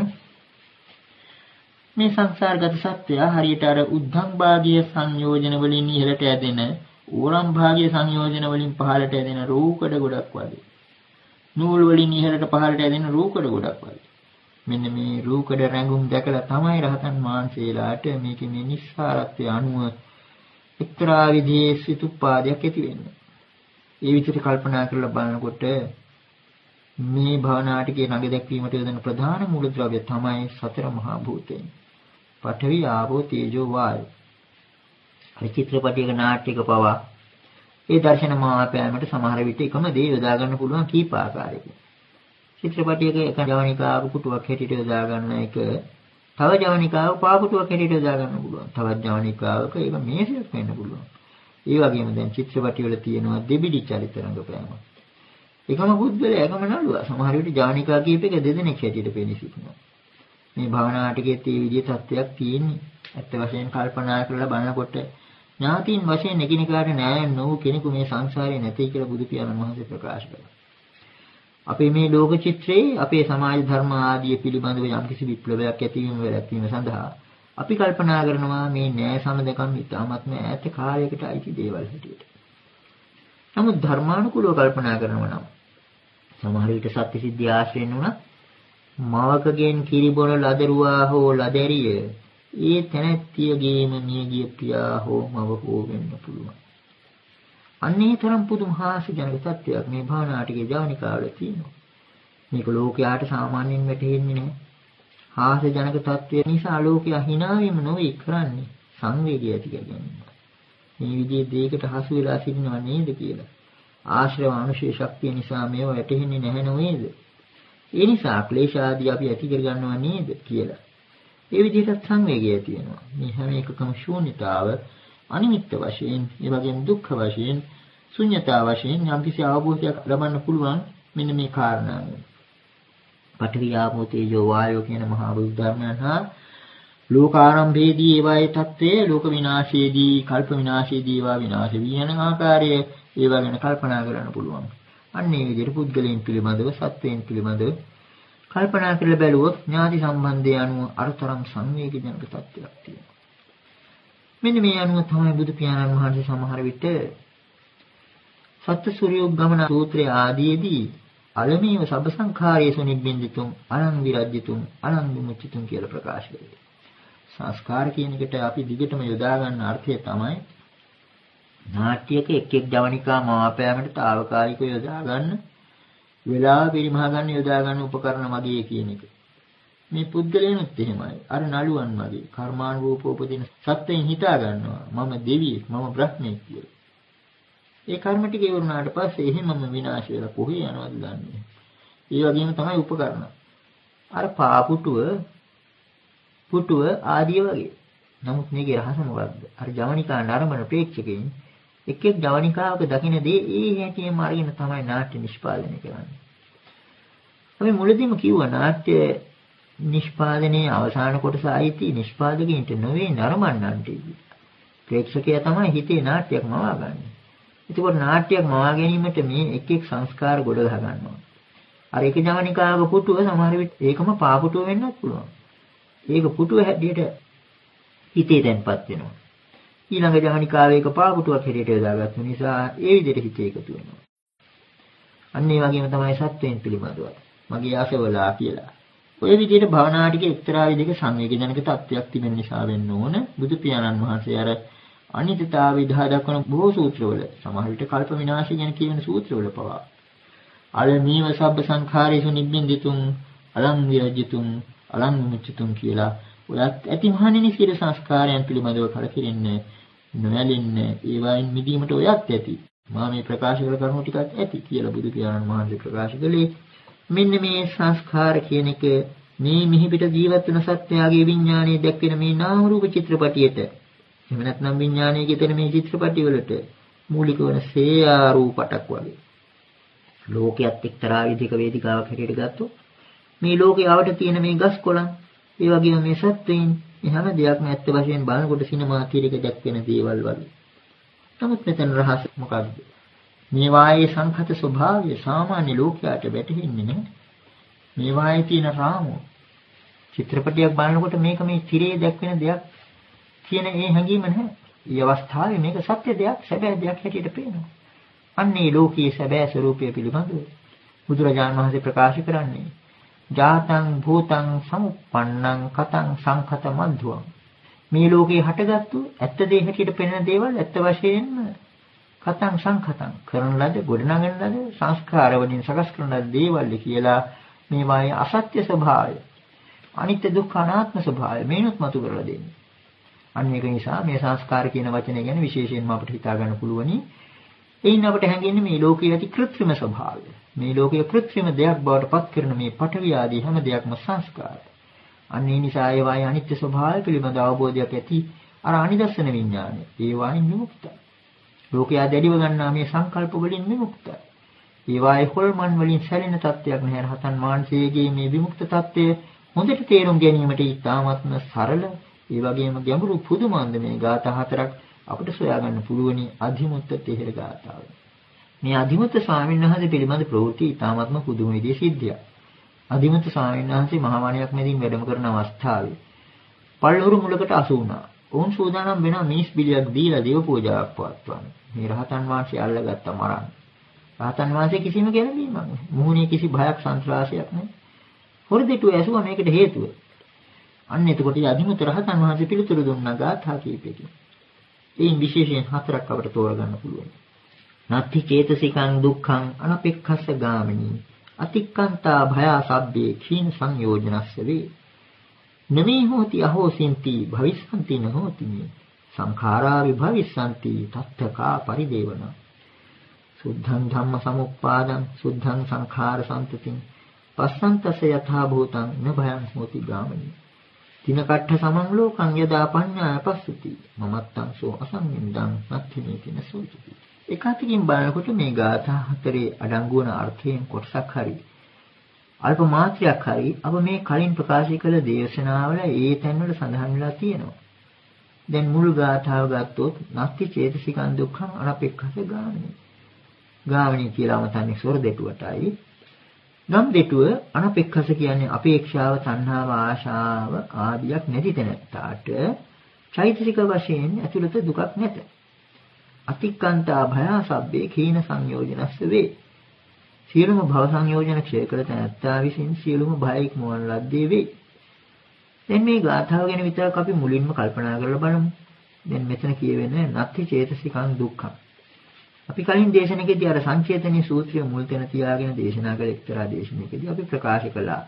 මේ සංසාරගත සත්‍යය හරියට අර උද්ධං භාගීය සංයෝජන වලින් ඉහළට ඇදෙන ඕරම් භාගීය සංයෝජන වලින් පහළට ඇදෙන රූකඩ ගොඩක් වගේ. නූල් වලින් ඉහළට පහළට ඇදෙන රූකඩ ගොඩක් වගේ. මෙන්න මේ රූකඩ රැඟුම් දැකලා තමයි රහතන් වහන්සේලාට මේකේ මේ නිස්සාරත්වය අනුව එක්තරා විදිහේ සිතුපාදයක් ඇති වෙන්නේ. ඒ විදිහට කල්පනා කරලා බලනකොට මේ භවනාටිකේ නග දැක්වීමට යොදන ප්‍රධාන මූලද්‍රව්‍ය තමයි සතර මහා භූතයන්. පඨවි, ආපෝ, තේජෝ, වායු. ඒ චිත්‍රපටයක නාට්‍යයක පවා ඒ දර්ශන මාපෑමට සමහර විට එකම දේ යොදා ගන්න පුළුවන් කීප ආකාරයකින්. චිත්‍රපටයක එක ජවනිකාවක පුටුවක් හැටියට යොදා ගන්න එක තව ජවනිකාවක පාපුටුවක් හැටියට යොදා ගන්න පුළුවන්. තවත් ජවනිකාවක ඒක මේසයක් වෙන්න පුළුවන්. ඒ වගේම දැන් චිත්‍රපටි වල තියෙනවා දෙබිඩි චරිත රංගපෑම. එකම පුද්ගලයා එකම නළුවා සමහර විට ජවනිකා කීපයක දෙදෙනෙක් හැටියට පෙනී සිටිනවා. මේ භවනා ටිකේ තී විදිහේ තත්ත්වයක් තියෙන්නේ. ඇත්ත වශයෙන් කල්පනා කරලා බලනකොට ඥාතීන් වශයෙන් එකිනෙකාට න්යාය නොවු කෙනෙකු මේ සංසාරේ නැtei කියලා බුදු පියාණන් වහන්සේ ප්‍රකාශ කළා. අපේ මේ ලෝක චිත්‍රයේ අපේ සමාජ ධර්ම ආදී පිළිබඳව යම්කිසි විප්ලවයක් ඇතිවීම වැළැක්වීම සඳහා අපි කල්පනා කරනවා මේ න්‍යාය සමදකම් ඉතාමත්ම ඈත කාලයකට අයිති දේවල් හැටියට. නමුත් ධර්මානුකූලව කල්පනා කරනවා නම් සමහර විට සත්‍ය සිද්ධිය ආශ්‍රයෙන් උනත් මවකගෙන් කිරිබොන ලදරුවා හෝ ලදැරිය ඒ තැනැත්තියගේම මියගිය පියා හෝ මව හෝ වෙන්න පුළුවන්. අන්නේ තරම් පුදුම හාස්‍යජනක තත්ත්වයක් මේ භාවනාටිකේ ජවනිකාවල තියෙනවා. මේක ලෝකයාට සාමාන්‍යයෙන් වැටහෙන්නේ නැහැ. හාස්‍යජනක තත්ත්වය නිසා ලෝකයා hina වීම නොවේ කරන්නේ සංවේගය ඇති කරගන්න. මේ විදිහේ දෙයකට හසු වෙලා සිටිනව නේද කියලා. ආශ්‍රව අනුශේෂ ශක්තිය නිසා මේව වැටහෙන්නේ නැහැ නේද? ඒ නිසා ක්ලේශ ආදී අපි ඇති කරගන්නව නේද කියලා. ඒ විදිහට සංවේගය තියෙනවා. මේ හැම එකකම ශූන්‍යතාව අනිමිත්ත වශයෙන්, ඒ වගේම දුක්ඛ වශයෙන්, ශුන්‍යතාව වශයෙන් යම්කිසි අවබෝධයක් ලබන්න පුළුවන් මෙන්න මේ කාරණාව. පඨවි ආපෝ තේජෝ වායෝ කියන මහා බුද්ධ ධර්මයන් හා ලෝකාරම්භයේදී ඒවායේ தත්ත්වය, ලෝක විනාශයේදී, කල්ප විනාශයේදී ඒවා විනාශ වී යන ආකාරය ඒවා ගැන කල්පනා කරන්න පුළුවන්. අන්න ඒ විදිහට පුද්ගලයන් පිළිබඳව, සත්වයන් පිළිබඳව කල්පනා කරලා බැලුවොත් ඥාති සම්බන්ධය අනුව අරතරම් සංවේගජනක තත්ත්වයක් තියෙනවා. මෙන්න මේ අනුව තමයි බුදු පියාණන් වහන්සේ සමහර විට සත්‍ය සූර්යෝග්ගමන සූත්‍රය ආදීදී අලමීව සබ්බ සංඛාරේසු නිබ්බින්දිතුම් අනං විරජ්‍යතුම් අනං විමුච්ඡිතුම් කියලා ප්‍රකාශ කළේ. සංස්කාර කියන එකට අපි දිගටම යොදා ගන්න අර්ථය තමයි නාට්‍යයක එක් එක් ජවනිකා මාපෑමට తాවකාලිකව යොදා ගන්න, වෙලාව පරිමහ ගන්න යොදා ගන්න උපකරණ වගේ කියන එක. මේ පුද්ගලයන්ත් එහෙමයි. අර නළුවන් වගේ කර්මානුරූපව උපදින සත්‍යයෙන් හිතා ගන්නවා මම දෙවියෙක්, මම බ්‍රහ්මෙක් කියලා. ඒ කර්ම ටික ඉවරුනාට පස්සේ එහෙමම විනාශ වෙලා කොහේ යනවද දන්නේ. ඒ වගේම තමයි උපකරණ. අර පාපුටුව, පුටුව ආදිය වගේ. නමුත් මේකේ රහස මොකක්ද? අර ජවනිකා නරඹන ප්‍රේක්ෂකයන් එක් එක් ජවනිකාවක දකින්න දේ ඒ හැටියෙන්ම අරගෙන තමයි නාට්‍ය නිෂ්පාදනය කරන්නේ. අපි මුලදීම කිව්වා නාට්‍ය නිෂ්පාදනයේ අවසාන කොටස ආйти නිෂ්පාදකයින්ට නොවේ නරඹන්නන්ට. ප්‍රේක්ෂකයා තමයි හිතේ නාට්‍යයක් මවාගන්නේ. එතකොට නාට්‍යයක් මවා ගැනීමට මේ එක් එක් සංස්කාර ගොඩ ගහ ගන්නවා. අර එක ජවනිකාවක පුටුව සමහර විට ඒකම පාපුටුව වෙන්නත් පුළුවන්. ඒක පුටුව හැටියට හිතේ දැන්පත් වෙනවා. ඊළඟ ජවනිකාවේ එක පාපුටුවක් හැටියට යොදාගත්තු නිසා ඒ විදිහට හිතේ එකතු වෙනවා. අන්න ඒ වගේම තමයි සත්වයන් පිළිබඳව. මගේ ආසවලා කියලා. ඔය විදිහට භවනා ටික එක්තරා විදිහක සංවේගජනක තත්ත්වයක් තිබෙන නිසා වෙන්න ඕන. බුදු පියාණන් වහන්සේ අර අනිත්‍යතාව විදහා දක්වන බොහෝ සූත්‍රවල සමහර විට කල්ප විනාශය ගැන කියන සූත්‍රවල පවා අලමීව සබ්බ සංඛාරේසු නිබ්බින්දිතුම් අලං විරජිතුම් අලං මුචිතුම් කියලා ඔයත් ඇති මහණෙනි සියලු සංස්කාරයන් පිළිබඳව කලකිරෙන්නේ නොයලින්නේ ඒවායින් මිදීමට ඔයත් ඇති. මා මේ ප්‍රකාශ කළ කරුණු ටිකත් ඇති කියලා බුදු පියාණන් වහන්සේ ප්‍රකාශ කළේ. මෙන්න මේ සංස්කාර කියන එක මේ මිහි පිට ජීවත් වෙන සත්‍යයේ විඥානයේ දැක්වෙන මේ නාම රූප චිත්‍රපටියට එහෙම නැත්නම් විඥානයේ කියන මේ චිත්‍රපටි වලට මූලික වන සේයා රූපටක් වගේ. ලෝකයක් එක්තරා විදිහක වේදිකාවක් හැටියට ගත්තොත් මේ ලෝකයේ ආවට තියෙන මේ ගස් කොළන් ඒ වගේම මේ සත්වයින් මේ හැම දෙයක්ම ඇත්ත වශයෙන් බලනකොට සිනමා තිරයක දැක්වෙන දේවල් වගේ. නමුත් මෙතන රහස මොකක්ද? මේ වායේ සංඛත ස්වභාවය සාමාන්‍ය ලෝකයට වැටහෙන්නේ නැහැ. මේ වායේ තියෙන රාමුව චිත්‍රපටියක් බලනකොට මේක මේ තිරේ දැක්වෙන දෙයක් කියන ඒ හැඟීම නැහැ. මේ අවස්ථාවේ මේක සත්‍ය දෙයක්, සැබෑ දෙයක් හැටියට පේනවා. අන්නේ ලෝකයේ සැබෑ ස්වરૂපය පිළිබඳව බුදුරජාණන් වහන්සේ ප්‍රකාශ කරන්නේ ජාතං භූතං සමුප්පන්නං කතං සංඛත මන්ධුවං. මේ ලෝකේ හටගත්තු ඇත්ත දේ හැටියට පෙනෙන දේවල් ඇත්ත වශයෙන්ම කතං සංඛතං කරන ලද ගොඩනගන ලද සංස්කාර වලින් සකස් කරන ලද දේවල් කියලා මේ වායේ අසත්‍ය ස්වභාවය, අනිත්‍ය දුක්ඛ අනාත්ම ස්වභාවය මේනොත් මතු කරලා දෙන්නේ. අන්න ඒක නිසා මේ සංස්කාර කියන වචනය ගැන විශේෂයෙන්ම අපිට හිතා ගන්න පුළුවනි. එයින් අපට හැඟෙන්නේ මේ ලෝකයේ ඇති කෘත්‍රිම ස්වභාවය. මේ ලෝකයේ කෘත්‍රිම දෙයක් බවට පත් කරන මේ පඨවි ආදී හැම දෙයක්ම සංස්කාර. අන්න ඒ නිසා ඒ වායේ අනිත්‍ය ස්වභාවය පිළිබඳ අවබෝධයක් ඇති අර අනිදස්සන විඥානය. ඒ වායින් විමුක්තයි. ලෝකයා දැඩිව ගන්නා මේ සංකල්ප වලින් විමුක්තයි. ඒ වායේ හොල්මන් වලින් සැලෙන තත්ත්වයක් නැහැ. රහතන් වහන්සේගේ මේ විමුක්ත තත්ත්වය හොඳට තේරුම් ගැනීමට ඉතාමත්ම සරල ඒ වගේම ගැඹුරු පුදුමාන්ද මේ ගාථා හතරක් අපිට සොයාගන්න පුළුවනි අධිමුත්ත තෙහෙර ගාථාව. මේ අධිමුත්ත ස්වාමීන් වහන්සේ පිළිබඳ ප්‍රවෘත්ති ඉතාමත්ම පුදුම විදිහේ සිද්ධියක්. අධිමුත්ත ස්වාමීන් වහන්සේ මහාවණයක් මැදින් වැඩම කරන අවස්ථාවේ පල්ලොරු මුලකට අසු වුණා. ඔවුන් සූදානම් වෙනවා මිනිස් බිලියක් දීලා දේව පූජාවක් පවත්වන්න. මේ රහතන් වහන්සේ අල්ලගත්ත මරන්න. රහතන් වහන්සේ කිසිම ගැළවීමක් නැහැ. මුහුණේ කිසි භයක් සංත්‍රාසයක් නැහැ. හොරදෙටුව ඇසුවා මේකට හේතුව. අන්න එතකොට අධිමුත්ත රහතන් වහන්සේ පිළිතුරු දුන්නා ගාථා කීපයකින්. එයින් විශේෂයෙන් හතරක් අපට තෝරගන්න පුළුවන්. නත්ති චේතසිකං දුක්ඛං අනපෙක්ඛස්ස ගාමිනී අතික්කන්තා භයා සබ්බේ khīන සංයෝජනස්ස වේ. නමේ හෝති අහෝසින්ති භවිස්සන්ති නහෝති මේ සංඛාරා විභවිස්සන්ති තත්තකා පරිදේවන. සුද්ධං ධම්ම සමුප්පාදං සුද්ධං සංඛාර සම්පතින් පස්සන්තස යථා භූතං න භයං හෝති ගාමිනී. තිනකට්ඨ සමං ලෝකං යදා පඤ්ඤාය පස්සති මමත්තං සෝ අසංනින්දං නත්ථිනේති නසෝචති. එකwidehatකින් බලනකොට මේ ගාථා හතරේ අඩංගු වන අර්ථයෙන් කොටසක් හරි අල්ප මාත්‍රයක් හරි අප මේ කලින් ප්‍රකාශ කළ දේශනාවල ඒ තැන්වල සඳහන් වෙලා තියෙනවා. දැන් මුල් ගාථාව ගත්තොත් නත්ති චේතසිකං දුක්ඛං අනපෙක්ඛස ගාමිනී. ගාමිනී කියලාම තන්නේ ස්වර දෙටුවටයි. නම් දෙටුව අනපෙක්ඛස කියන්නේ අපේක්ෂාව, තණ්හාව, ආශාව ආදියක් නැති තැනට චෛතසික වශයෙන් ඇතුළත දුකක් නැත. අතික්කන්තා භයා සබ්බේ khīන සංයෝජනස්ස වේ. සියලුම භව සංයෝජන ක්ෂය කළ තැනැත්තා විසින් සියලුම භය ඉක්මවන ලද්දේ වේ. දැන් මේ ගාථාව ගැන විතරක් අපි මුලින්ම කල්පනා කරලා බලමු. දැන් මෙතන කියවෙන්නේ නත්ති චේතසිකං දුක්ඛං. අපි කලින් දේශනාවකදී අර සංචේතනී සූත්‍රය මුල් තැන තියාගෙන දේශනා කළ එක්තරා දේශනාවකදී අපි ප්‍රකාශ කළා.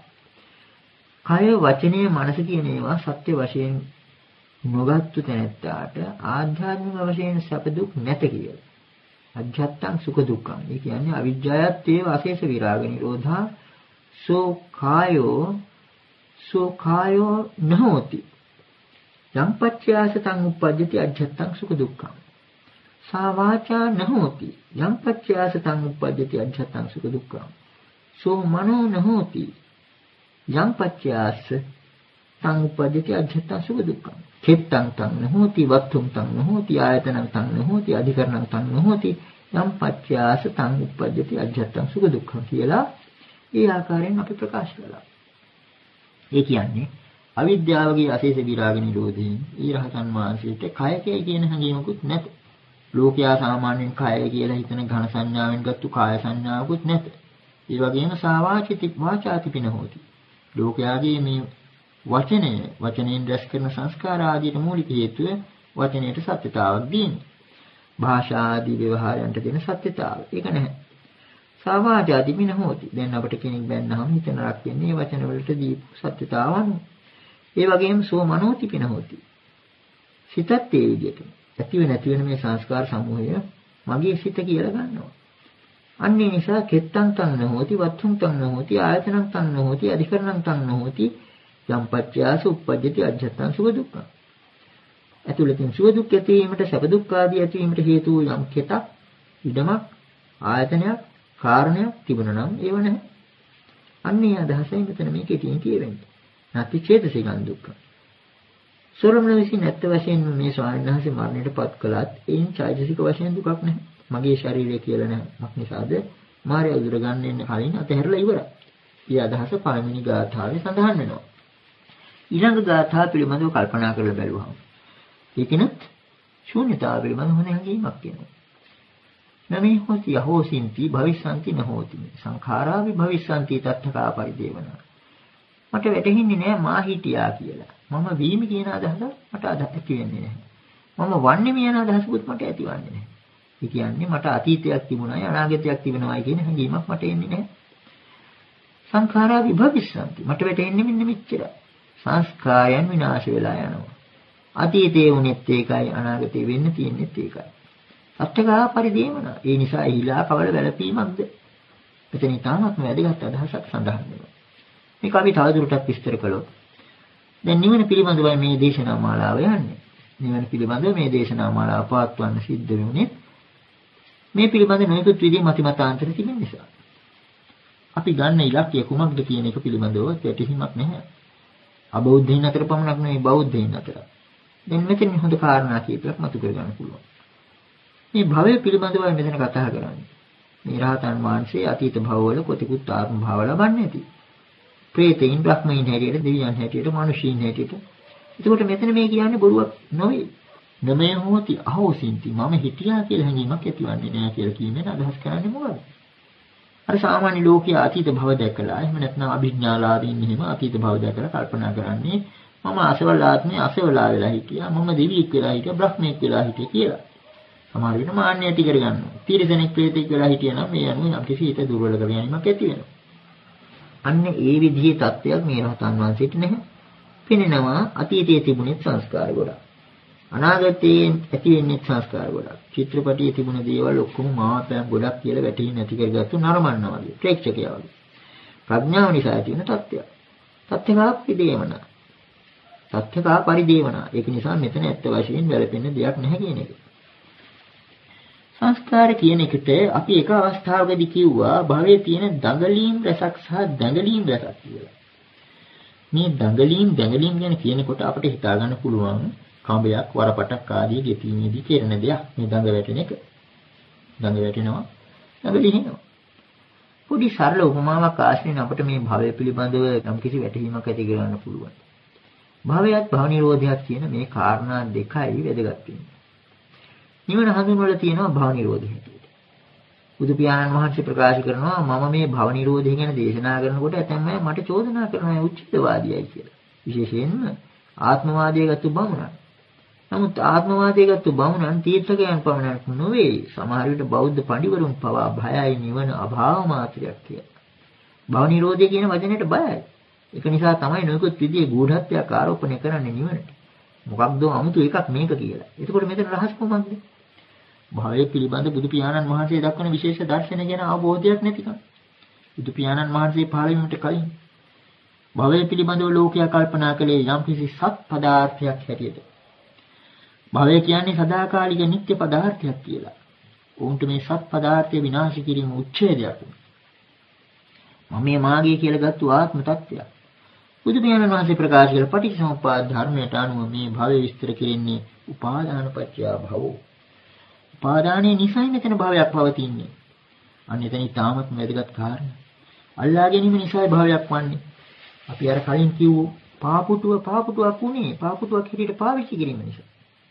කය, වචනය, මනස කියන ඒවා සත්‍ය වශයෙන් නොගත්තු තැනැත්තාට ආධ්‍යාත්මික වශයෙන් සැප දුක් නැත කියලා. අජ්ජත්තං සුඛ දුක්ඛං. ඒ කියන්නේ අවිජ්ජායත් ඒව අශේෂ විරාග නිරෝධා සෝ කායෝ සෝ කායෝ නහෝති. යම් පච්චයාසතං උප්පජ්ජති අජ්ජත්තං සුඛ දුක්ඛං. සා වාචා නහෝති. යම් පච්චයාසතං උප්පජ්ජති අජ්ජත්තං සුඛ දුක්ඛං. සෝ මනෝ නහෝති. යම් පච්චයාස තං උප්පජ්ජති අජ්ජත්තං සුඛ දුක්ඛං. චිත්තං තං නහෝති වත්තුම් තං නහෝති ආයතනං තං නහෝති අධිකරණං තං නහෝති යම් පච්චයාස තං උප්පජ්ජති අජ්ජත්තං සුඛ දුක්ඛං කියලා ඒ ආකාරයෙන් අපි ප්‍රකාශ කළා. ඒ කියන්නේ අවිද්‍යාවගේ අශේෂ විරාග නිරෝධයෙන් ඊ රහතන් වහන්සේට කයකේ කියන හැඟීමකුත් නැත. ලෝකයා සාමාන්‍යයෙන් කය කියලා හිතන ඝන සංඥාවෙන් ගත්තු කාය සංඥාවකුත් නැත. ඒ වගේම සාවාචිති වාචාතිපින හොති. ලෝකයාගේ මේ වචනය වචනයෙන් රැස් කරන සංස්කාර ආදියට මූලික හේතුව වචනයට සත්‍යතාවක් දීම. භාෂා ආදී ව්‍යවහාරයන්ට දෙන සත්‍යතාව. ඒක නැහැ. සාවාචාතිපින හොති. දැන් අපිට කෙනෙක් බැන්නහම හිතන රක් වෙන්නේ වචන වලට දීපු සත්‍යතාවන්. ඒ වගේම සෝ මනෝතිපින හොති. සිතත් ඒ විදිහට ඇතිව නැති වෙන මේ සංස්කාර සමූහය මගේ සිත කියලා ගන්නවා. අන්න ඒ නිසා කෙත්තං තං නහෝති වත්තුං තං නහෝති ආයතනං තං නහෝති අධිකරණං තං නහෝති යම් පච්චයාස උප්පජ්ජති අජ්ජත්තං සුඛ දුක්ඛං. ඇතුළතින් සුඛ දුක් ඇතිවීමට සැප දුක් ආදී ඇතිවීමට හේතු වූ යම් කෙතක්, ඉදමක්, ආයතනයක්, කාරණයක් තිබුණා නම් ඒව නැහැ. අන්නේ අදහසයි මෙතන මේ කෙටියෙන් කියවෙන්නේ. නැති චේතසිකං දුක්ඛ. සෝරමන විසින් ඇත්ත වශයෙන්ම මේ ස්වාමීන් වහන්සේ මරණයට පත් කළත් ඒන් චෛතසික වශයෙන් දුකක් නැහැ. මගේ ශරීරය කියලා නැහැ. මක් නිසාද? මාර්ය උදුර ගන්න ඉන්න කලින් අතහැරලා ඉවරයි. මේ අදහස පළවෙනි ගාථාවේ සඳහන් වෙනවා. ඊළඟ ගාථා පිළිබඳව කල්පනා කරලා බැලුවහම ඒකිනුත් ශූන්‍යතාව පිළිබඳව හොඳ හැඟීමක් කියනවා. නමේ හොති අහෝසින්ති භවිස්සන්ති නහෝති. සංඛාරා විභවිස්සන්ති තත්තකා පරිදේවන. මට වැටහෙන්නේ නෑ මා හිටියා කියලා. මම වීමි කියන අදහස මට ඇති වෙන්නේ නැහැ. මම වන්නේ කියන අදහසකුත් මට ඇතිවන්නේ නැහැ. ඒ කියන්නේ මට අතීතයක් තිබුණායි අනාගතයක් තිබෙනවායි කියන හැඟීමක් මට එන්නේ නැහැ. සංඛාරා විභවිස්සන්ති. මට වැටෙන්නේ මෙන්න මෙච්චරයි. සංස්කාරයන් විනාශ වෙලා යනවා. අතීතයේ වුණෙත් ඒකයි අනාගතේ වෙන්න තියෙන්නේත් ඒකයි. අට්ඨකා පරිදේවන. ඒ නිසා ඊළා කවල වැළපීමක්ද? එතන තාමත්ම වැදගත් අදහසක් සඳහන් වෙනවා. මේක අපි තවදුරටත් විස්තර කළොත් දැන් නිවන පිළිබඳව මේ දේශනා මාලාව යන්නේ. නිවන පිළිබඳව මේ දේශනා මාලාව පවත්වන්න සිද්ධ වෙන්නේ මේ පිළිබඳ නොයෙකුත් විදිහේ මතිමතාන්තර තිබෙන නිසා. අපි ගන්න ඉලක්කය කුමක්ද කියන එක පිළිබඳව පැහැදිලිමක් නැහැ. අබෞද්ධයින් අතර පමණක් නෙවෙයි බෞද්ධයින් අතර. දැන් මෙතන හොඳ කාරණා කීපයක් මතු කර ගන්න පුළුවන්. මේ භවය පිළිබඳව මෙතන කතා කරන්නේ. මේ රහතන් වහන්සේ අතීත භවවල කොතිකුත් ආත්ම භාව ලබන්නේ නැති. ප්‍රේතයින්, බ්‍රහ්මයින් හැටියට, දෙවියන් හැටියට, මිනිසීන් හැටියට. එතකොට මෙතන මේ කියන්නේ බොරුවක් නෙවෙයි. නමේ හොති අහෝසින්ති මම හිටියා කියලා හැඟීමක් ඇතිවන්නේ නැහැ කියලා කියමින් අදහස් කරන්නේ මොකද? අර සාමාන්‍ය ලෝකයේ අතීත භව දැකලා එහෙම නැත්නම් අභිඥාලාදීන් එහෙම අතීත භව දැකලා කල්පනා කරන්නේ මම අසවල් ආත්මේ අසවලා වෙලා හිටියා, මම දෙවියෙක් වෙලා හිටියා, බ්‍රහ්මයෙක් වෙලා හිටියා කියලා. සමහර විට මාන්නය ඇති කරගන්නවා. තීරසනෙක් ප්‍රේතෙක් වෙලා හිටියා නම් මේ අනුව යම්කිසි හිත දුර්වල කර ගැනීමක් ඇති වෙනවා. අන්න ඒ විදිහේ තත්ත්වයක් මේ රහතන් වහන්සේට නැහැ. පෙනෙනවා අතීතයේ තිබුණේ සංස්කාර ගොඩක්. අනාගතයේ ඇති වෙන්නේ සංස්කාර ගොඩක්. චිත්‍රපටියේ තිබුණ දේවල් ඔක්කොම මාපෑම් ගොඩක් කියලා වැටහි නැති කරගත්තු නරඹන්නා වගේ ප්‍රේක්ෂකයා වගේ. ප්‍රඥාව නිසා ඇති වෙන තත්ත්වයක්. තත්ත්වකා පරිදේවන. තත්ත්වකා පරිදේවන. ඒක නිසා මෙතන ඇත්ත වශයෙන් වැළපෙන්න දෙයක් නැහැ කියන එක. සංස්කාර කියන එකට අපි එක අවස්ථාවකදී කිව්වා භවයේ තියෙන දඟලීම් රසක් සහ දඟලීම් රසක් කියලා. මේ දඟලීම් දඟලීම් ගැන කියනකොට අපිට හිතා ගන්න පුළුවන් කඹයක් වරපටක් ආදී ගෙතීමේදී කෙරෙන දෙයක් මේ දඟ වැටෙන එක. දඟ වැටෙනවා, දඟලිනවා. පොඩි සරල උපමාවක් ආශ්‍රයෙන් අපිට මේ භවය පිළිබඳව යම්කිසි වැටහීමක් ඇති කරගන්න පුළුවන්. භවයත් භව නිරෝධයත් කියන මේ කාරණා දෙකයි වැදගත් වෙන්නේ. නිවන හඳුන්වලා තියෙනවා භව නිරෝධය හැටියට. බුදු පියාණන් වහන්සේ ප්‍රකාශ කරනවා මම මේ භව නිරෝධය ගැන දේශනා කරනකොට ඇතැම් අය මට චෝදනා කරනවා උච්චිතවාදීයි කියලා. විශේෂයෙන්ම ආත්මවාදයේ ගත්ත බමුණන්. නමුත් ආත්මවාදයේ ගත්ත බමුණන් තීර්ථකයන් පමණක් නොවේ. සමහර විට බෞද්ධ පඬිවරුන් පවා භයයි නිවන අභාව මාත්‍රයක් කියලා. භව නිරෝධය කියන වචනයට බයයි. ඒක නිසා තමයි නොයෙකුත් විදිහේ ගූඪත්වයක් ආරෝපණය කරන්නේ නිවනට. මොකක්ද 아무තු එකක් මේක කියලා. එතකොට මෙතන රහස් කොහොමද? භවය පිළිබඳ බුදු පියාණන් වහන්සේ දක්වන විශේෂ දර්ශන ගැන අවබෝධයක් නැතිකම. බුදු පියාණන් වහන්සේ පහළ වීමට කලින් භවය පිළිබඳව ලෝකයා කල්පනා කළේ යම්කිසි සත් පදාර්ථයක් හැටියට. භවය කියන්නේ සදාකාලික නිත්‍ය පදාර්ථයක් කියලා. උන්ට මේ සත් පදාර්ථය විනාශ කිරීම උච්ඡේදයක්. මම මේ මාගේ කියලා ගත්තු ආත්ම තත්ත්වයක්. බුදු පියාණන් වහන්සේ ප්‍රකාශ කළ පටිච්චසමුප්පාද ධර්මයට අනුව මේ භවය විස්තර කෙරෙන්නේ උපාදාන පත්‍ය භවෝ. උපාදානයේ නිසයි මෙතන භවයක් පවතින්නේ. අන්න එතන ඊටාමත් වැදගත් කාරණා. අල්ලා ගැනීම නිසා භවයක් වන්නේ. අපි අර කලින් කිව්ව පාපුටුව පාපුටුවක් උනේ පාපුටුවක් හැටියට පාවිච්චි කිරීම නිසා.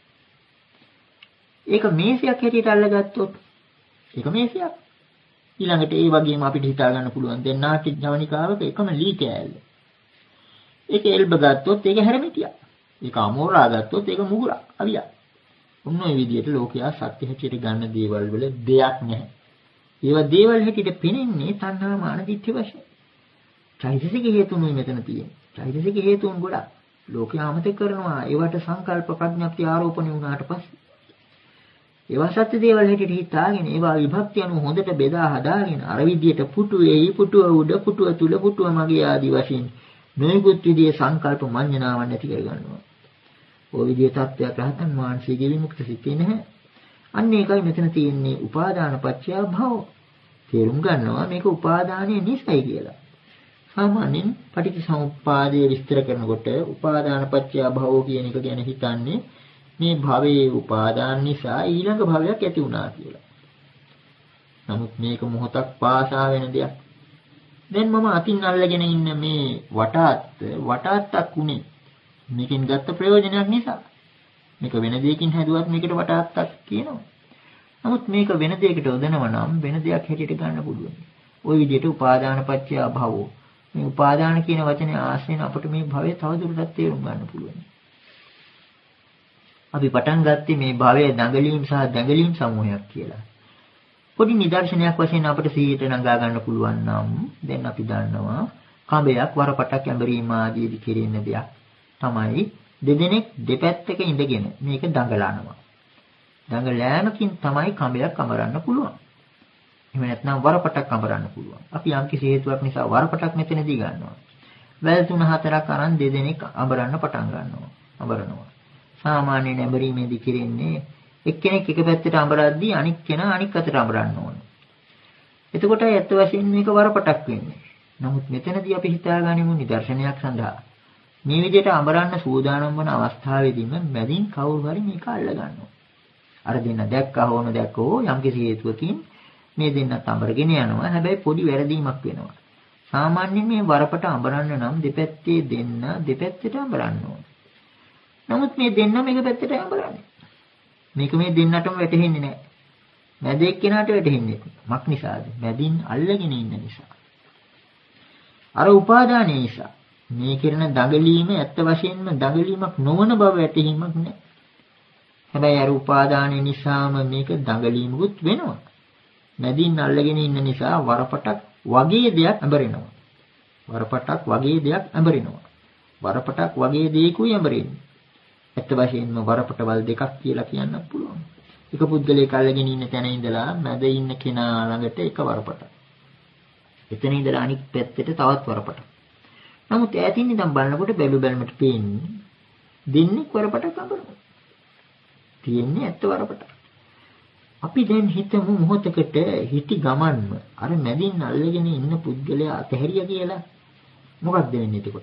ඒක මේසයක් හැටියට අල්ලගත්තොත් ඒක මේසයක්. ඊළඟට ඒ වගේම අපිට හිතා ගන්න පුළුවන් දැන් නාට්‍ය ජවනිකාවක එකම ලී කෑල්ල. ඒක එල්බ ගත්තොත් ඒක හැරමිටියක්. ඒක අමෝරා ගත්තොත් ඒක මුගුරක්, අවියක්. ඔන්න ඔය විදිහට ලෝකයා සත්‍ය හැටියට ගන්න දේවල් වල දෙයක් නැහැ. ඒවා දේවල් හැටියට පෙනෙන්නේ තණ්හා මාන දිට්ඨි වශයෙන්. චෛතසික හේතුනුයි මෙතන තියෙන්නේ. චෛතසික හේතුන් ගොඩක්. ලෝකයා අමතක කරනවා ඒවට සංකල්ප ප්‍රඥප්ති ආරෝපණය වුණාට පස්සේ. ඒවා සත්‍ය දේවල් හැටියට හිතාගෙන ඒවා විභක්ති අනුව හොඳට බෙදා හදාගෙන අර විදිහට පුටුවේ පුටුව උඩ පුටුව තුල පුටුව මගේ ආදී වශයෙන් නොයෙකුත් විදිහේ සංකල්ප මඤ්ඤණාවන් නැති කර ගන්නවා. ඔය විදිහේ තත්ත්වයක් රහතන් වහන්සේගේ විමුක්ත සිතේ නැහැ. අන්න ඒකයි මෙතන තියෙන්නේ උපාදාන පත්‍ය භව. තේරුම් ගන්නවා මේක උපාදානයේ නිසයි කියලා. සාමාන්‍යයෙන් පටිච්චසමුප්පාදයේ විස්තර කරනකොට උපාදාන පත්‍ය භව කියන එක ගැන හිතන්නේ මේ භවයේ උපාදාන නිසා ඊළඟ භවයක් ඇති වුණා කියලා. නමුත් මේක මොහොතක් පාසා වෙන දෙයක්. දැන් මම අතින් අල්ලගෙන ඉන්න මේ වටාත් වටාත්තක් උනේ මේකෙන් ගත්ත ප්‍රයෝජනයක් නිසා. මේක වෙන දෙයකින් හැදුවත් මේකට වටාත්තක් කියනවා. නමුත් මේක වෙන දෙයකට යොදනවා නම් වෙන දෙයක් හැටියට ගන්න පුළුවන්. ওই විදිහට උපාදාන පත්‍ය භවෝ. මේ උපාදාන කියන වචනේ ආශ්‍රයෙන් අපිට මේ භවය තවදුරටත් තේරුම් ගන්න පුළුවන්. අපි පටන් ගත්තේ මේ භවයේ දඟලීම් සහ දඟලීම් සමූහයක් කියලා. පොඩි නිදර්ශනයක් වශයෙන් අපිට සිහියට නගා ගන්න පුළුවන් නම් දැන් අපි දන්නවා කඹයක් වරපටක් ඇඹරීම ආදීදී කෙරෙන දෙයක් තමයි දෙදෙනෙක් දෙපැත්තක ඉඳගෙන මේක දඟලනවා. දඟලෑමකින් තමයි කඹයක් අමරන්න පුළුවන්. එහෙම නැත්නම් වරපටක් අමරන්න පුළුවන්. අපි යම් කිසි හේතුවක් නිසා වරපටක් මෙතනදී ගන්නවා. වැල් තුන හතරක් අරන් දෙදෙනෙක් අමරන්න පටන් ගන්නවා. අමරනවා. සාමාන්‍ය නැඹරීමේදී කෙරෙන්නේ එක්කෙනෙක් එක පැත්තට අඹරද්දී අනික් කෙනා අනික් අතට අඹරන්න ඕන. එතකොට ඇත්ත වශයෙන්ම මේක වරපටක් වෙන්නේ. නමුත් මෙතනදී අපි හිතාගනිමු නිදර්ශනයක් සඳහා මේ විදිහට අඹරන්න සූදානම් වන අවස්ථාවේදීම මැදින් කවුරු හරි මේක අල්ල ගන්නවා. අර දෙන්න දැක්කා හෝන දැක්කෝ යම්කිසි හේතුවකින් මේ දෙන්නත් අඹරගෙන යනවා. හැබැයි පොඩි වැරදීමක් වෙනවා. සාමාන්‍යයෙන් මේ වරපට අඹරන්න නම් දෙපැත්තේ දෙන්න දෙපැත්තට අඹරන්න ඕන. නමුත් මේ දෙන්න මේක පැත්තට අඹරන්නේ. මේක මේ දෙන්නටම වැටහෙන්නේ නැහැ. මැද එක්කෙනාට වැටහෙන්නේ මක් නිසාද? මැදින් අල්ලගෙන ඉන්න නිසා. අර උපාදානයේ නිසා මේ කරන දඟලීම ඇත්ත වශයෙන්ම දඟලීමක් නොවන බව වැටහීමක් නැහැ. හැබැයි අර උපාදානයේ නිසාම මේක දඟලීමකුත් වෙනවා. මැදින් අල්ලගෙන ඉන්න නිසා වරපටක් වගේ දෙයක් ඇඹරෙනවා. වරපටක් වගේ දෙයක් ඇඹරෙනවා. වරපටක් වගේ දෙයකුයි ඇඹරෙන්නේ. ඇත්ත වශයෙන්ම වරපටවල් දෙකක් කියලා කියන්න පුළුවන්. එක පුද්ගලයෙක් අල්ලගෙන ඉන්න තැන ඉඳලා මැද ඉන්න කෙනා ළඟට එක වරපටක්. එතන ඉඳලා අනිත් පැත්තට තවත් වරපටක්. නමුත් ඈතින් ඉඳන් බලනකොට බැලු බැලමට පේන්නේ දෙන්නේ වරපටක් අඹරනවා. තියෙන්නේ ඇත්ත වරපටක්. අපි දැන් හිතමු මොහොතකට හිටි ගමන්ම අර මැදින් අල්ලගෙන ඉන්න පුද්ගලයා අතහැරියා කියලා. මොකක්ද වෙන්නේ එතකොට?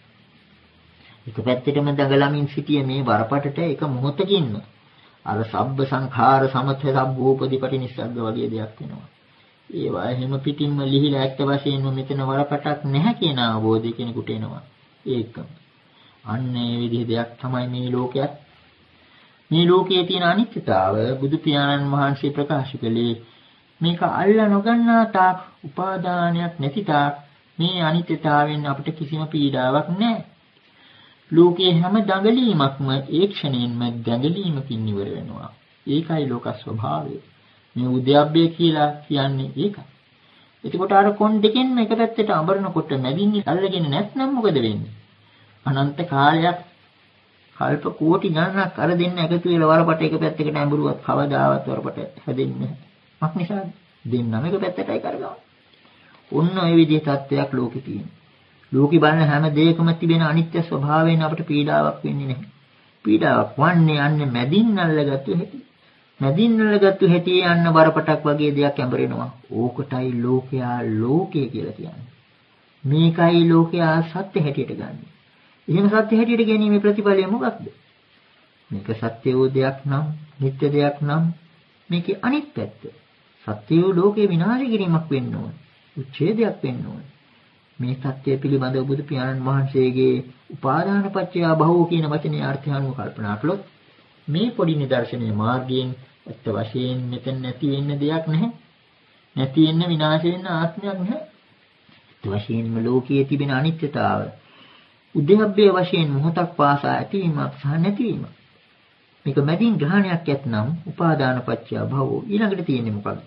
එක පැත්තටම දඟලමින් සිටිය මේ වරපටට එක මොහොතකින්ම අර සබ්බ සංඛාර සමත සබ්බෝපදීපටි නිස්සග්ග වගේ දෙයක් වෙනවා. ඒවා එහෙම පිටින්ම ලිහිලා ඇත්ත වශයෙන්ම මෙතන වරපටක් නැහැ කියන අවබෝධය කෙනෙකුට එනවා. ඒකම. අන්න ඒ විදිහ දෙයක් තමයි මේ ලෝකයක්. මේ ලෝකයේ තියෙන අනිත්‍යතාව බුදු පියාණන් වහන්සේ ප්‍රකාශ කළේ මේක අල්ලා නොගන්නා තාක් උපාදානයක් නැති තාක් මේ අනිත්‍යතාවෙන් අපිට කිසිම පීඩාවක් නැහැ. ලෝකයේ හැම දඟලීමක්ම ඒ ක්ෂණයෙන්ම දඟලීමකින් ඉවර වෙනවා. ඒකයි ලෝක ස්වභාවය. මේ උද්‍යප්පය කියලා කියන්නේ ඒකයි. එතකොට අර කොන් දෙකෙන්ම එක පැත්තට අඹරනකොට මැදින් අල්ලගෙන නැත්නම් මොකද වෙන්නේ? අනන්ත කාලයක් කල්ප කෝටි ගණනක් අර දෙන්න එකතු වෙලා වරපට එක පැත්තකට ඇඹරුවත් කවදාවත් වරපට හැදෙන්නේ නැහැ. මක් නිසාද? දෙන්නම එක පැත්තටයි කරගන්නේ. ඔන්න ඔය විදිහේ තත්ත්වයක් ලෝකේ තියෙනවා. ලෝකේ බලන හැම දෙයකම තිබෙන අනිත්‍ය ස්වභාවයෙන් අපිට පීඩාවක් වෙන්නේ නැහැ. පීඩාවක් වන්නේ යන්නේ මැදින් අල්ලගත්තු හැටි. මැදින් අල්ලගත්තු හැටි යන්න වරපටක් වගේ දෙයක් ඇඹරෙනවා. ඕකටයි ලෝකයා ලෝකය කියලා කියන්නේ. මේකයි ලෝකයා සත්‍ය හැටියට ගන්න. එහෙම සත්‍ය හැටියට ගැනීමේ ප්‍රතිඵලය මොකක්ද? මේක සත්‍ය වූ දෙයක් නම්, නිත්‍ය දෙයක් නම් මේකේ අනිත් පැත්ත. සත්‍ය වූ ලෝකේ විනාශ කිරීමක් වෙන්න ඕන. උච්ඡේදයක් වෙන්න ඕන. මේ සත්‍ය පිළිබඳව බුදු පියාණන් වහන්සේගේ උපාදාන පත්‍ය භවෝ කියන වචනේ අර්ථය අනුව කල්පනා කළොත් මේ පොඩි නිදර්ශනයේ මාර්ගයෙන් ඇත්ත වශයෙන් මෙතන නැති වෙන්න දෙයක් නැහැ. නැති වෙන්න විනාශ වෙන්න ආත්මයක් නැහැ. ඇත්ත වශයෙන්ම ලෝකයේ තිබෙන අනිත්‍යතාව උද්‍යප්පේ වශයෙන් මොහොතක් පාසා ඇතිවීමක් සහ නැතිවීමක්. මේක මැදින් ග්‍රහණයක් ඇතනම් උපාදාන පත්‍ය භවෝ ඊළඟට තියෙන්නේ මොකක්ද?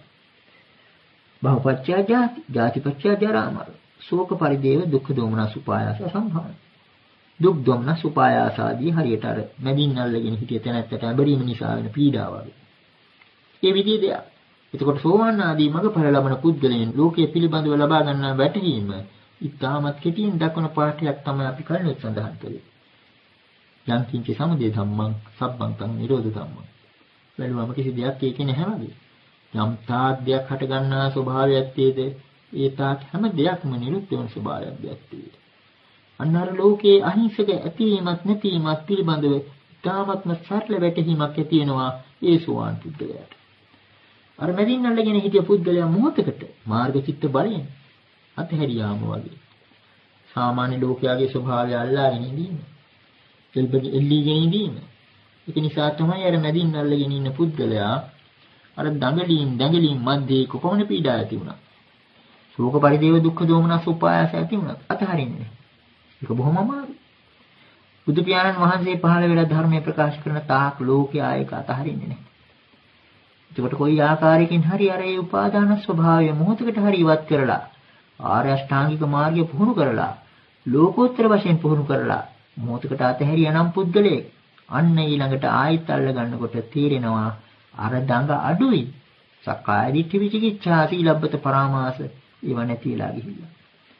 භව පත්‍ය ජාති, ජාති පත්‍ය ජරා මරණ. ශෝක පරිදේව දුක්ඛ දෝමනස් උපායාස සම්භාවන. දුක් දෝමනස් උපායාස ආදී හරියට අර මැදින් අල්ලගෙන හිටිය තැනැත්තට ඇඹරීම නිසා වෙන පීඩාව වගේ. ඒ විදිහේ දෙයක්. එතකොට සෝවාන් ආදී මඟඵල ලබන පුද්ගලයන් ලෝකයේ පිළිබඳව ලබා ගන්නා වැටහීම ඉතාමත් කෙටියෙන් දක්වන පාඩයක් තමයි අපි කලින් සඳහන් කළේ. යම් කිංච සමුදය ධම්මං සබ්බං තං නිරෝධ ධම්මං. බැලුවම කිසි දෙයක් ඒකේ නැහැ වගේ. යම් තාද්දයක් හට ගන්නා ස්වභාවයක් තියෙද ඒ තාක් හැම දෙයක්ම නිරුද්ධ වෙන ස්වභාවයක් තියෙද. අන්නර ලෝකයේ අහිංසක ඇතිවීමත් නැතිවීමත් පිළිබඳව ඉතාමත්ම සරල වැටහීමක් ඇති වෙනවා ඒ සෝවාන් පුද්ගලයාට. අර මැදින් අල්ලගෙන හිටිය පුද්ගලයා මොහොතකට මාර්ග චිත්ත බලයෙන් අතහැරියාම වගේ. සාමාන්‍ය ලෝකයාගේ ස්වභාවය අල්ලාගෙන ඉඳීම. එල්බගේ එල්ලීගෙන ඉඳීම. ඒක නිසා තමයි අර මැදින් අල්ලගෙන ඉන්න පුද්ගලයා අර දඟලීම් දඟලීම් මැද්දේ කොපමණ පීඩා ඇති වුණා. ශෝක පරිදේව දුක්ඛ දෝමනස් උපායාස ඇති වුණා. අතහරින්නේ. ඒක බොහොම අමාරුයි. බුදු පියාණන් වහන්සේ පහළ වෙලා ධර්මයේ ප්‍රකාශ කරන තාක් ලෝකයා ඒක අතහරින්නේ නැහැ. ඒකට කොයි ආකාරයකින් හරි අර ඒ උපාදාන ස්වභාවය මොහොතකට හරි ඉවත් කරලා ආර්ය අෂ්ටාංගික මාර්ගය පුහුණු කරලා ලෝකෝත්තර වශයෙන් පුහුණු කරලා මොහොතකට අතහැරියා නම් පුද්ගලයෙක් අන්න ඊළඟට ආයෙත් අල්ල ගන්නකොට තීරෙනවා අර දඟ අඩුයි. සක්කාය දිට්ඨි විචිකිච්ඡා සීලබ්බත පරාමාස ඒව නැතිලා ගිහිල්ලා.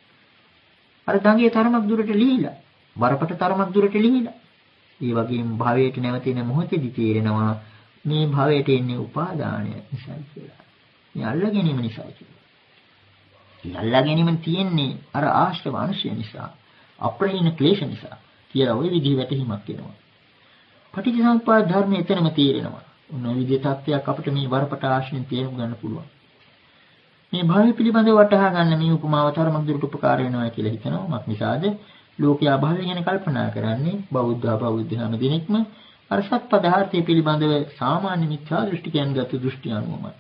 අර දඟේ තරමක් දුරට ලිහිලා, වරපට තරමක් දුරට ලිහිලා. ඒ වගේම භවයට නැවතින මොහොතේදී තීරෙනවා මේ භවයට එන්නේ උපාදානය නිසා කියලා. මේ අල්ල ගැනීම නිසා කියලා. මේ අල්ල ගැනීම තියෙන්නේ අර ආශ්‍රව අනුශය නිසා, අප්‍රහීන ක්ලේශ නිසා. කියලා ওই විදිහ වැටහීමක් එනවා. පටිච්චසමුප්පාද ධර්මය එතනම තේරෙනවා. ඔන්න ඔය විදිහ තත්ත්වයක් අපිට මේ වරපට ආශ්‍රයෙන් තේරුම් ගන්න පුළුවන්. මේ භවය පිළිබඳව වටහා ගන්න මේ උපමාව තරමක් දුරට උපකාර වෙනවා කියලා හිතනවා. මක් නිසාද? ලෝකයා භවය ගැන කල්පනා කරන්නේ බෞද්ධ බෞද්ධ හැම දිනෙකම අර සත් පදාර්ථය පිළිබඳව සාමාන්‍ය මිත්‍යා දෘෂ්ටිකයන් ගත දෘෂ්ටි අනුවමයි.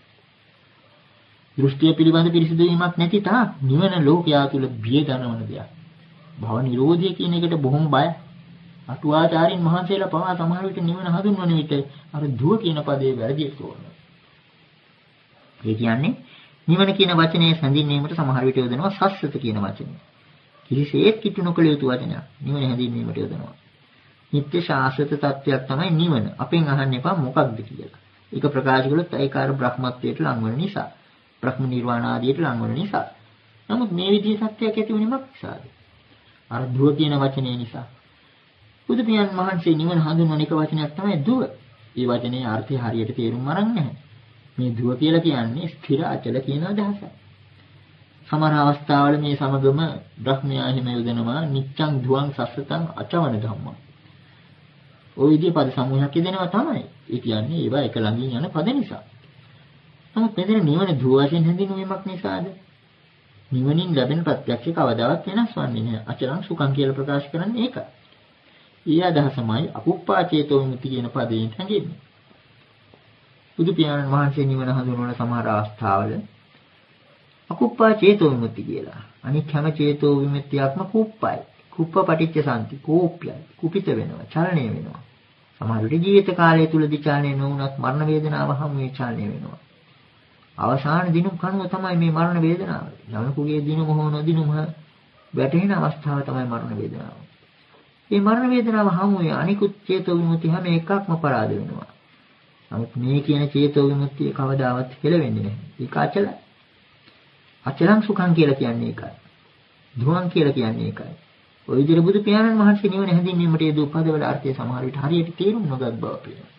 දෘෂ්ටිය පිළිබඳ පිරිසිදු වීමක් නැති තාක් නිවන ලෝකයා තුල බිය දනවන දෙයක්. භව නිරෝධය කියන එකට බොහොම බයයි. අටුවාචාරින් මහන්සියලා පවා සමහර විට නිවන හඳුන්වන විට අර දුව කියන පදේ වැරදියට තෝරනවා. ඒ කියන්නේ නිවන කියන වචනේ හැඳින්වීමට සමහර විට යොදනවා සස්සත කියන වචනේ. කිසිසේත් කිතු නොකළ යුතු වචනයක්. නිවන හැඳින්වීමට යොදනවා. නිත්‍ය ශාස්ත්‍ර තත්වයක් තමයි නිවන. අපෙන් අහන්න එපා මොකක්ද කියලා. ඒක ප්‍රකාශ කළොත් ඒකාර බ්‍රහ්මත්වයට ලං වෙන නිසා. බ්‍රහ්ම නිර්වාණ ආදියට ලං වෙන නිසා. නමුත් මේ විදිහේ සත්‍යයක් ඇති වෙන්නේ මක් නිසාද? අර දුව කියන වචනේ නිසා. බුදු පියාණන් වහන්සේ නිවන හඳුන්වන එක වචනයක් තමයි දුව. ඒ වචනේ අර්ථය හරියට තේරුම් අරන් නැහැ. මේ දුව කියලා කියන්නේ ස්ථිර අචල කියන අදහසක්. සමහර අවස්ථාවල මේ සමගම බ්‍රහ්මයා හිම යොදනවා නිච්ඡං දුවං සස්සතං අචවන ධම්ම. ওই විදිහේ පද සමූහයක් දෙනවා තමයි. ඒ කියන්නේ ඒවා එක ළඟින් යන පද නිසා. නමුත් මෙතන නිවන දුව වශයෙන් හැඳින්වීමක් නිසාද? නිවනින් ලැබෙන ප්‍රත්‍යක්ෂ කවදාවත් වෙනස් වන්නේ නැහැ. අචලං සුඛං කියලා ප්‍රකාශ කරන්නේ ඒකයි. ඊය අදහසමයි අකුප්පා චේතෝ විමුක්ති කියන පදයෙන් හැඟෙන්නේ. බුදු පියාණන් වහන්සේ නිවන හඳුන්වන සමහර අවස්ථාවල අකුප්පා චේතෝ විමුක්ති කියලා. අනික් හැම චේතෝ විමුක්තියක්ම කුප්පයි. කුප්ප පටිච්ච සම්පති කෝප්‍යයි. කුපිත වෙනවා, චලනය වෙනවා. සමහර විට ජීවිත කාලය තුලදී චලනය නොවුනත් මරණ වේදනාව හැමුවේ චලනය වෙනවා. අවසාන දිනුම් කනුව තමයි මේ මරණ වේදනාව. යමකුගේ දිනුම හෝ නොදිනුම වැටෙන අවස්ථාව තමයි මරණ වේදනාව. මේ මරණ වේදනාව හැමුවේ අනිකුත් චේතෝ විමුක්ති හැම එකක්ම පරාද වෙනවා. නමුත් මේ කියන චේතෝ විමුක්තිය කවදාවත් කෙලවෙන්නේ නැහැ. ඒක අචලයි. අචලං සුඛං කියලා කියන්නේ ඒකයි. දුවං කියලා කියන්නේ ඒකයි. ඔය විදිහට බුදු පියාණන් වහන්සේ නිවන හැඳින්වීමට යෙදූ පදවල අර්ථය සමහර විට හරියට තේරුම් නොගත් බව පේනවා.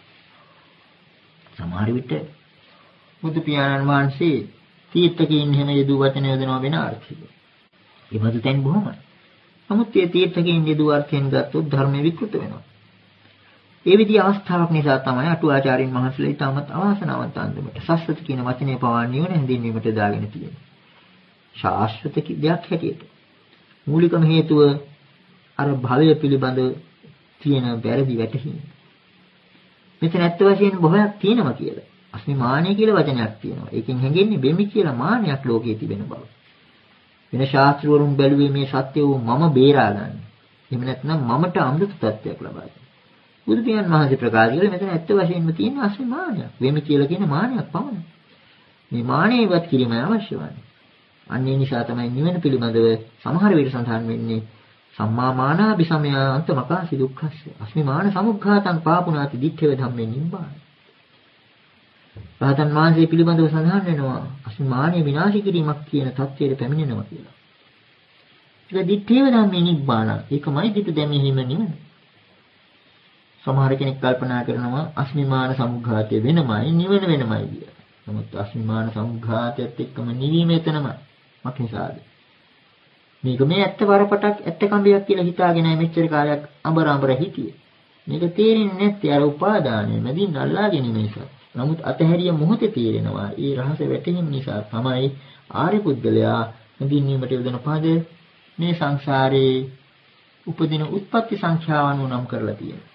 සමහර විට බුදු පියාණන් වහන්සේ තීර්ථකයන් හැම යෙදූ වචන යොදනවා වෙන අර්ථයක. ඒ බඳු තැන් බොහොමයි. නමුත් මේ තීර්ථකයන් යෙදූ අර්ථයෙන් ගත්තොත් ධර්මයේ විකෘත වෙනවා. ඒ විදිහ අවස්ථාවක් නිසා තමයි අටුවාචාරින් මහන්සියලා ඊටමත් අවාසනාවන්ත අන්දමට සස්සත කියන වචනේ පවා නිවන හැඳින්වීමට දාගෙන තියෙන්නේ. ශාස්ත්‍රත දෙයක් හැටියට. මූලිකම හේතුව අර භවය පිළිබඳ තියෙන වැරදි වැටහීම. මෙතන ඇත්ත වශයෙන්ම බොහෝයක් තියෙනවා කියලා. අස්මිමානිය කියලා වචනයක් තියෙනවා. ඒකෙන් හැඟෙන්නේ බෙමි කියලා මානයක් ලෝකයේ තිබෙන බව. වෙන ශාස්ත්‍රවරුන් බැලුවේ මේ සත්‍ය වූ මම බේරා ගන්න. එහෙම නැත්නම් මමට අමෘත තත්ත්වයක් ලබා දෙන්න. බුදු පියාණන් වහන්සේ ප්‍රකාශ කළේ මෙතන ඇත්ත වශයෙන්ම තියෙන අස්මිමානියක්. වෙමි කියලා කියන මානයක් පමණයි. මේ මානෙ ඉවත් කිරීම අවශ්‍ය වන්නේ. අන්න ඒ නිසා තමයි නිවන පිළිබඳව සමහර විට සඳහන් වෙන්නේ සම්මා මානාභි සමය අන්තමකාසි දුක්ඛස්ස. අස්මිමාන සමුග්ඝාතං පාපුනාති දිත්තේ ධම්මේ නිබ්බාන. රහතන් වහන්සේ පිළිබඳව සඳහන් වෙනවා අස්මිමානිය විනාශ කිරීමක් කියන தත්ත්වයට පැමිණෙනවා කියලා. ඒක දිත්තේ ධම්මේ නිබ්බාන. ඒකමයි දිට දැමීම නිවන. සමහර කෙනෙක් කල්පනා කරනවා අස්මිමාන සමුග්ඝාතය වෙනමයි නිවන වෙනමයි කියලා. නමුත් අස්මිමාන සමුග්ඝාතයත් එක්කම නිවීම එතනමයි. මක් නිසාද? මේක මේ ඇත්ත වරපටක් ඇත්ත කම්බියක් කියලා හිතාගෙන මෙච්චර කාලයක් අඹර අඹර හිටියේ. මේක තේරෙන්නේ නැත්තේ අර උපාදානය මැදින් අල්ලා ගැනීම නිසා. නමුත් අතහැරිය මොහොතේ තේරෙනවා. ඒ රහස වැටහීම නිසා තමයි ආර්ය පුද්ගලයා මැදින්වීමට යොදන පද මේ සංසාරේ උපදින උත්පත්ති සංඛ්‍යාව නම් කරලා තියෙනවා.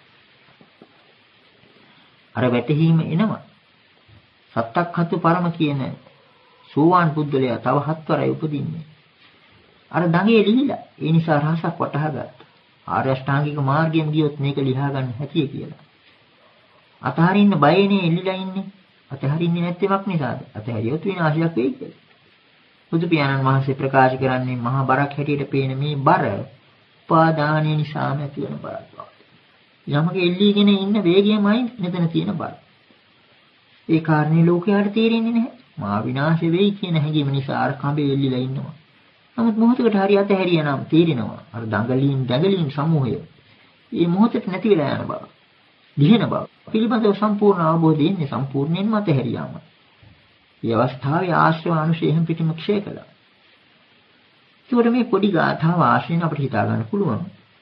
අර වැටහීම එනවා. සත්තක්ඛතු පරම කියන සෝවාන් පුද්ගලයා තව හත්වරයි උපදින්නේ. අර දඟේ ලිහිලා. ඒ නිසා රහසක් වටහා ගත්තා. ආර්ය අෂ්ටාංගික මාර්ගයෙන් ගියොත් මේක ලියා ගන්න හැකියි කියලා. අතහරින්න බයනේ එල්ලිලා ඉන්නේ. අතහරින්නේ නැත්තේමක් නිසාද? අතහැරියොත් විනාශයක් වෙයි කියලා. බුදු පියාණන් වහන්සේ ප්‍රකාශ කරන්නේ මහා බරක් හැටියට පේන මේ බර උපාදානය නිසාම ඇති වෙන බරක්. යමක එල්ලීගෙන ඉන්න වේගයමයි මෙතන තියෙන බර. ඒ කාරණේ ලෝකයට තේරෙන්නේ නැහැ. මා විනාශ වෙයි කියන හැඟීම නිසා අර කඹේ එල්ලිලා ඉන්නවා. නමුත් මොහොතකට හරි අතහැරියා නම් තේරෙනවා අර දඟලින් දඟලින් සමූහය. මේ මොහොතට නැති වෙලා යන බව. දිහෙන බව. පිළිබඳව සම්පූර්ණ අවබෝධය ඉන්නේ සම්පූර්ණයෙන්ම අතහැරියාම. මේ අවස්ථාවේ ආශ්‍රව අනුශේහම් පිටිම ක්ෂය කළා. ඒකට මේ පොඩි ගාථාව ආශ්‍රයෙන් අපිට හිතා ගන්න පුළුවන්.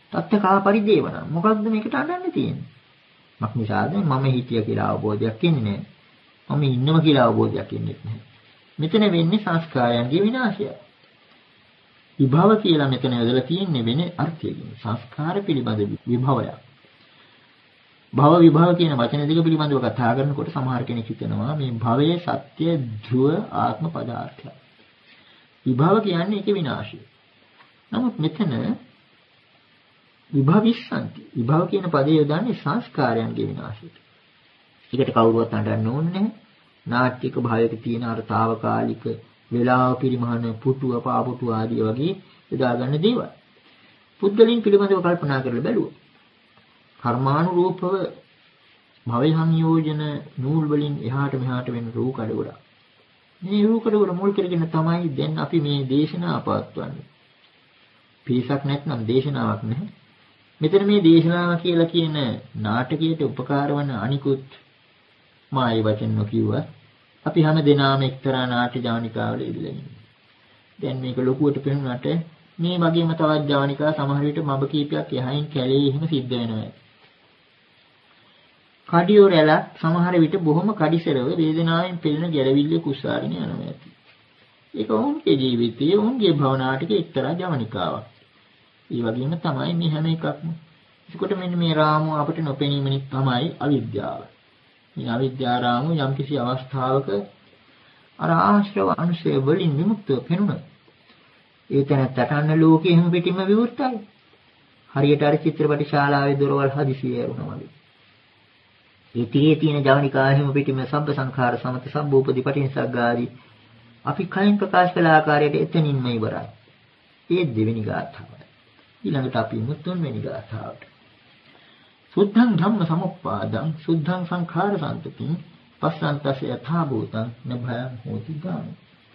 තත්ත්කා පරිදේවන. මොකක්ද මේකට අඬන්න තියෙන්නේ? මක් නිසාද මම හිතිය කියලා අවබෝධයක් ඉන්නේ නැහැ. මම ඉන්නවා කියලා අවබෝධයක් ඉන්නේ නැහැ. මෙතන වෙන්නේ සංස්කාරයන්ගේ විනාශය. විභව කියලා මෙතන යොදලා තියෙන්නේ වෙන අර්ථයකින්. සංස්කාර පිළිබඳ විභවයක්. භව විභව කියන වචන දෙක පිළිබඳව කතා කරනකොට සමහර කෙනෙක් හිතනවා මේ භවයේ සත්‍ය ධ්‍රුව ආත්ම පදාර්ථය. විභව කියන්නේ ඒකේ විනාශය. නමුත් මෙතන විභවිස්සන්ති. විභව කියන පදේ යොදන්නේ සංස්කාරයන්ගේ විනාශයට. ඒකට කවුරුවත් අඬන්න ඕනේ නැහැ. නාට්‍යක භාවයක තියෙන අර తాවකාලික වේලාව පිරිමහන පුටුව පාපුටු ආදී වගේ යොදා ගන්න දේවල්. පුද්ගලින් පිළිබඳව කල්පනා කරලා බැලුවොත් කර්මානුරූපව භවය සංයෝජන නූල් වලින් එහාට මෙහාට වෙන රූකඩ ගොඩක්. මේ රූකඩ ගොඩ මුල් කරගෙන තමයි දැන් අපි මේ දේශනාව පවත්වන්නේ. පිරිසක් නැත්නම් දේශනාවක් නැහැ. මෙතන මේ දේශනාව කියලා කියන නාටකයට උපකාර වන අනිකුත් මායි වචන නොකියුවා. අපි හැම දිනම එක්තරා නාට්‍ය ජවනිකාවල ඉඳලා ඉන්නේ. දැන් මේක ලොකුවට පෙනුනට මේ වගේම තවත් ජවනිකා සමහර විට මබ කීපයක් යහින් කැලේ එහෙම සිද්ධ වෙනවා. කඩියෝ රැලක් සමහර විට බොහොම කඩිසරව වේදනාවෙන් පෙළෙන ගැළවිල්ල කුස්සාගෙන යනවා ඇති. ඒක ඔවුන්ගේ ජීවිතයේ ඔවුන්ගේ භවනාටකේ එක්තරා ජවනිකාවක්. ඒ වගේම තමයි මේ හැම එකක්ම. ඒකට මෙන්න මේ රාමුව අපිට නොපෙනීමෙන් තමයි අවිද්‍යාව. මේ අවිද්‍යා රාමුව යම්කිසි අවස්ථාවක අර ආශ්‍රව අනුශය වලින් විමුක්තව පෙනුණා. ඒ තැනට අන්න ලෝකෙ හැම පිටින්ම විවෘතයි. හරියට අර චිත්‍රපට ශාලාවේ දොරවල් හදිසියෙ ඇරුණා වගේ. ඒ තියේ තියෙන ජවනිකා හැම පිටින්ම සබ්බ සංඛාර සමත සම්භූපදී පටිනිසග්ගාදී අපි කලින් ප්‍රකාශ කළ ආකාරයට එතනින්ම ඉවරයි. ඒ දෙවෙනි ගාථාව. ඊළඟට අපි මුතුන් වෙනි ගාථාවට. සුද්ධං ධම්ම සමුප්පාදං සුද්ධං සංඛාර සම්පතිං පස්සන්තස්ස යථා භූතං නභයං හෝති ගාමි.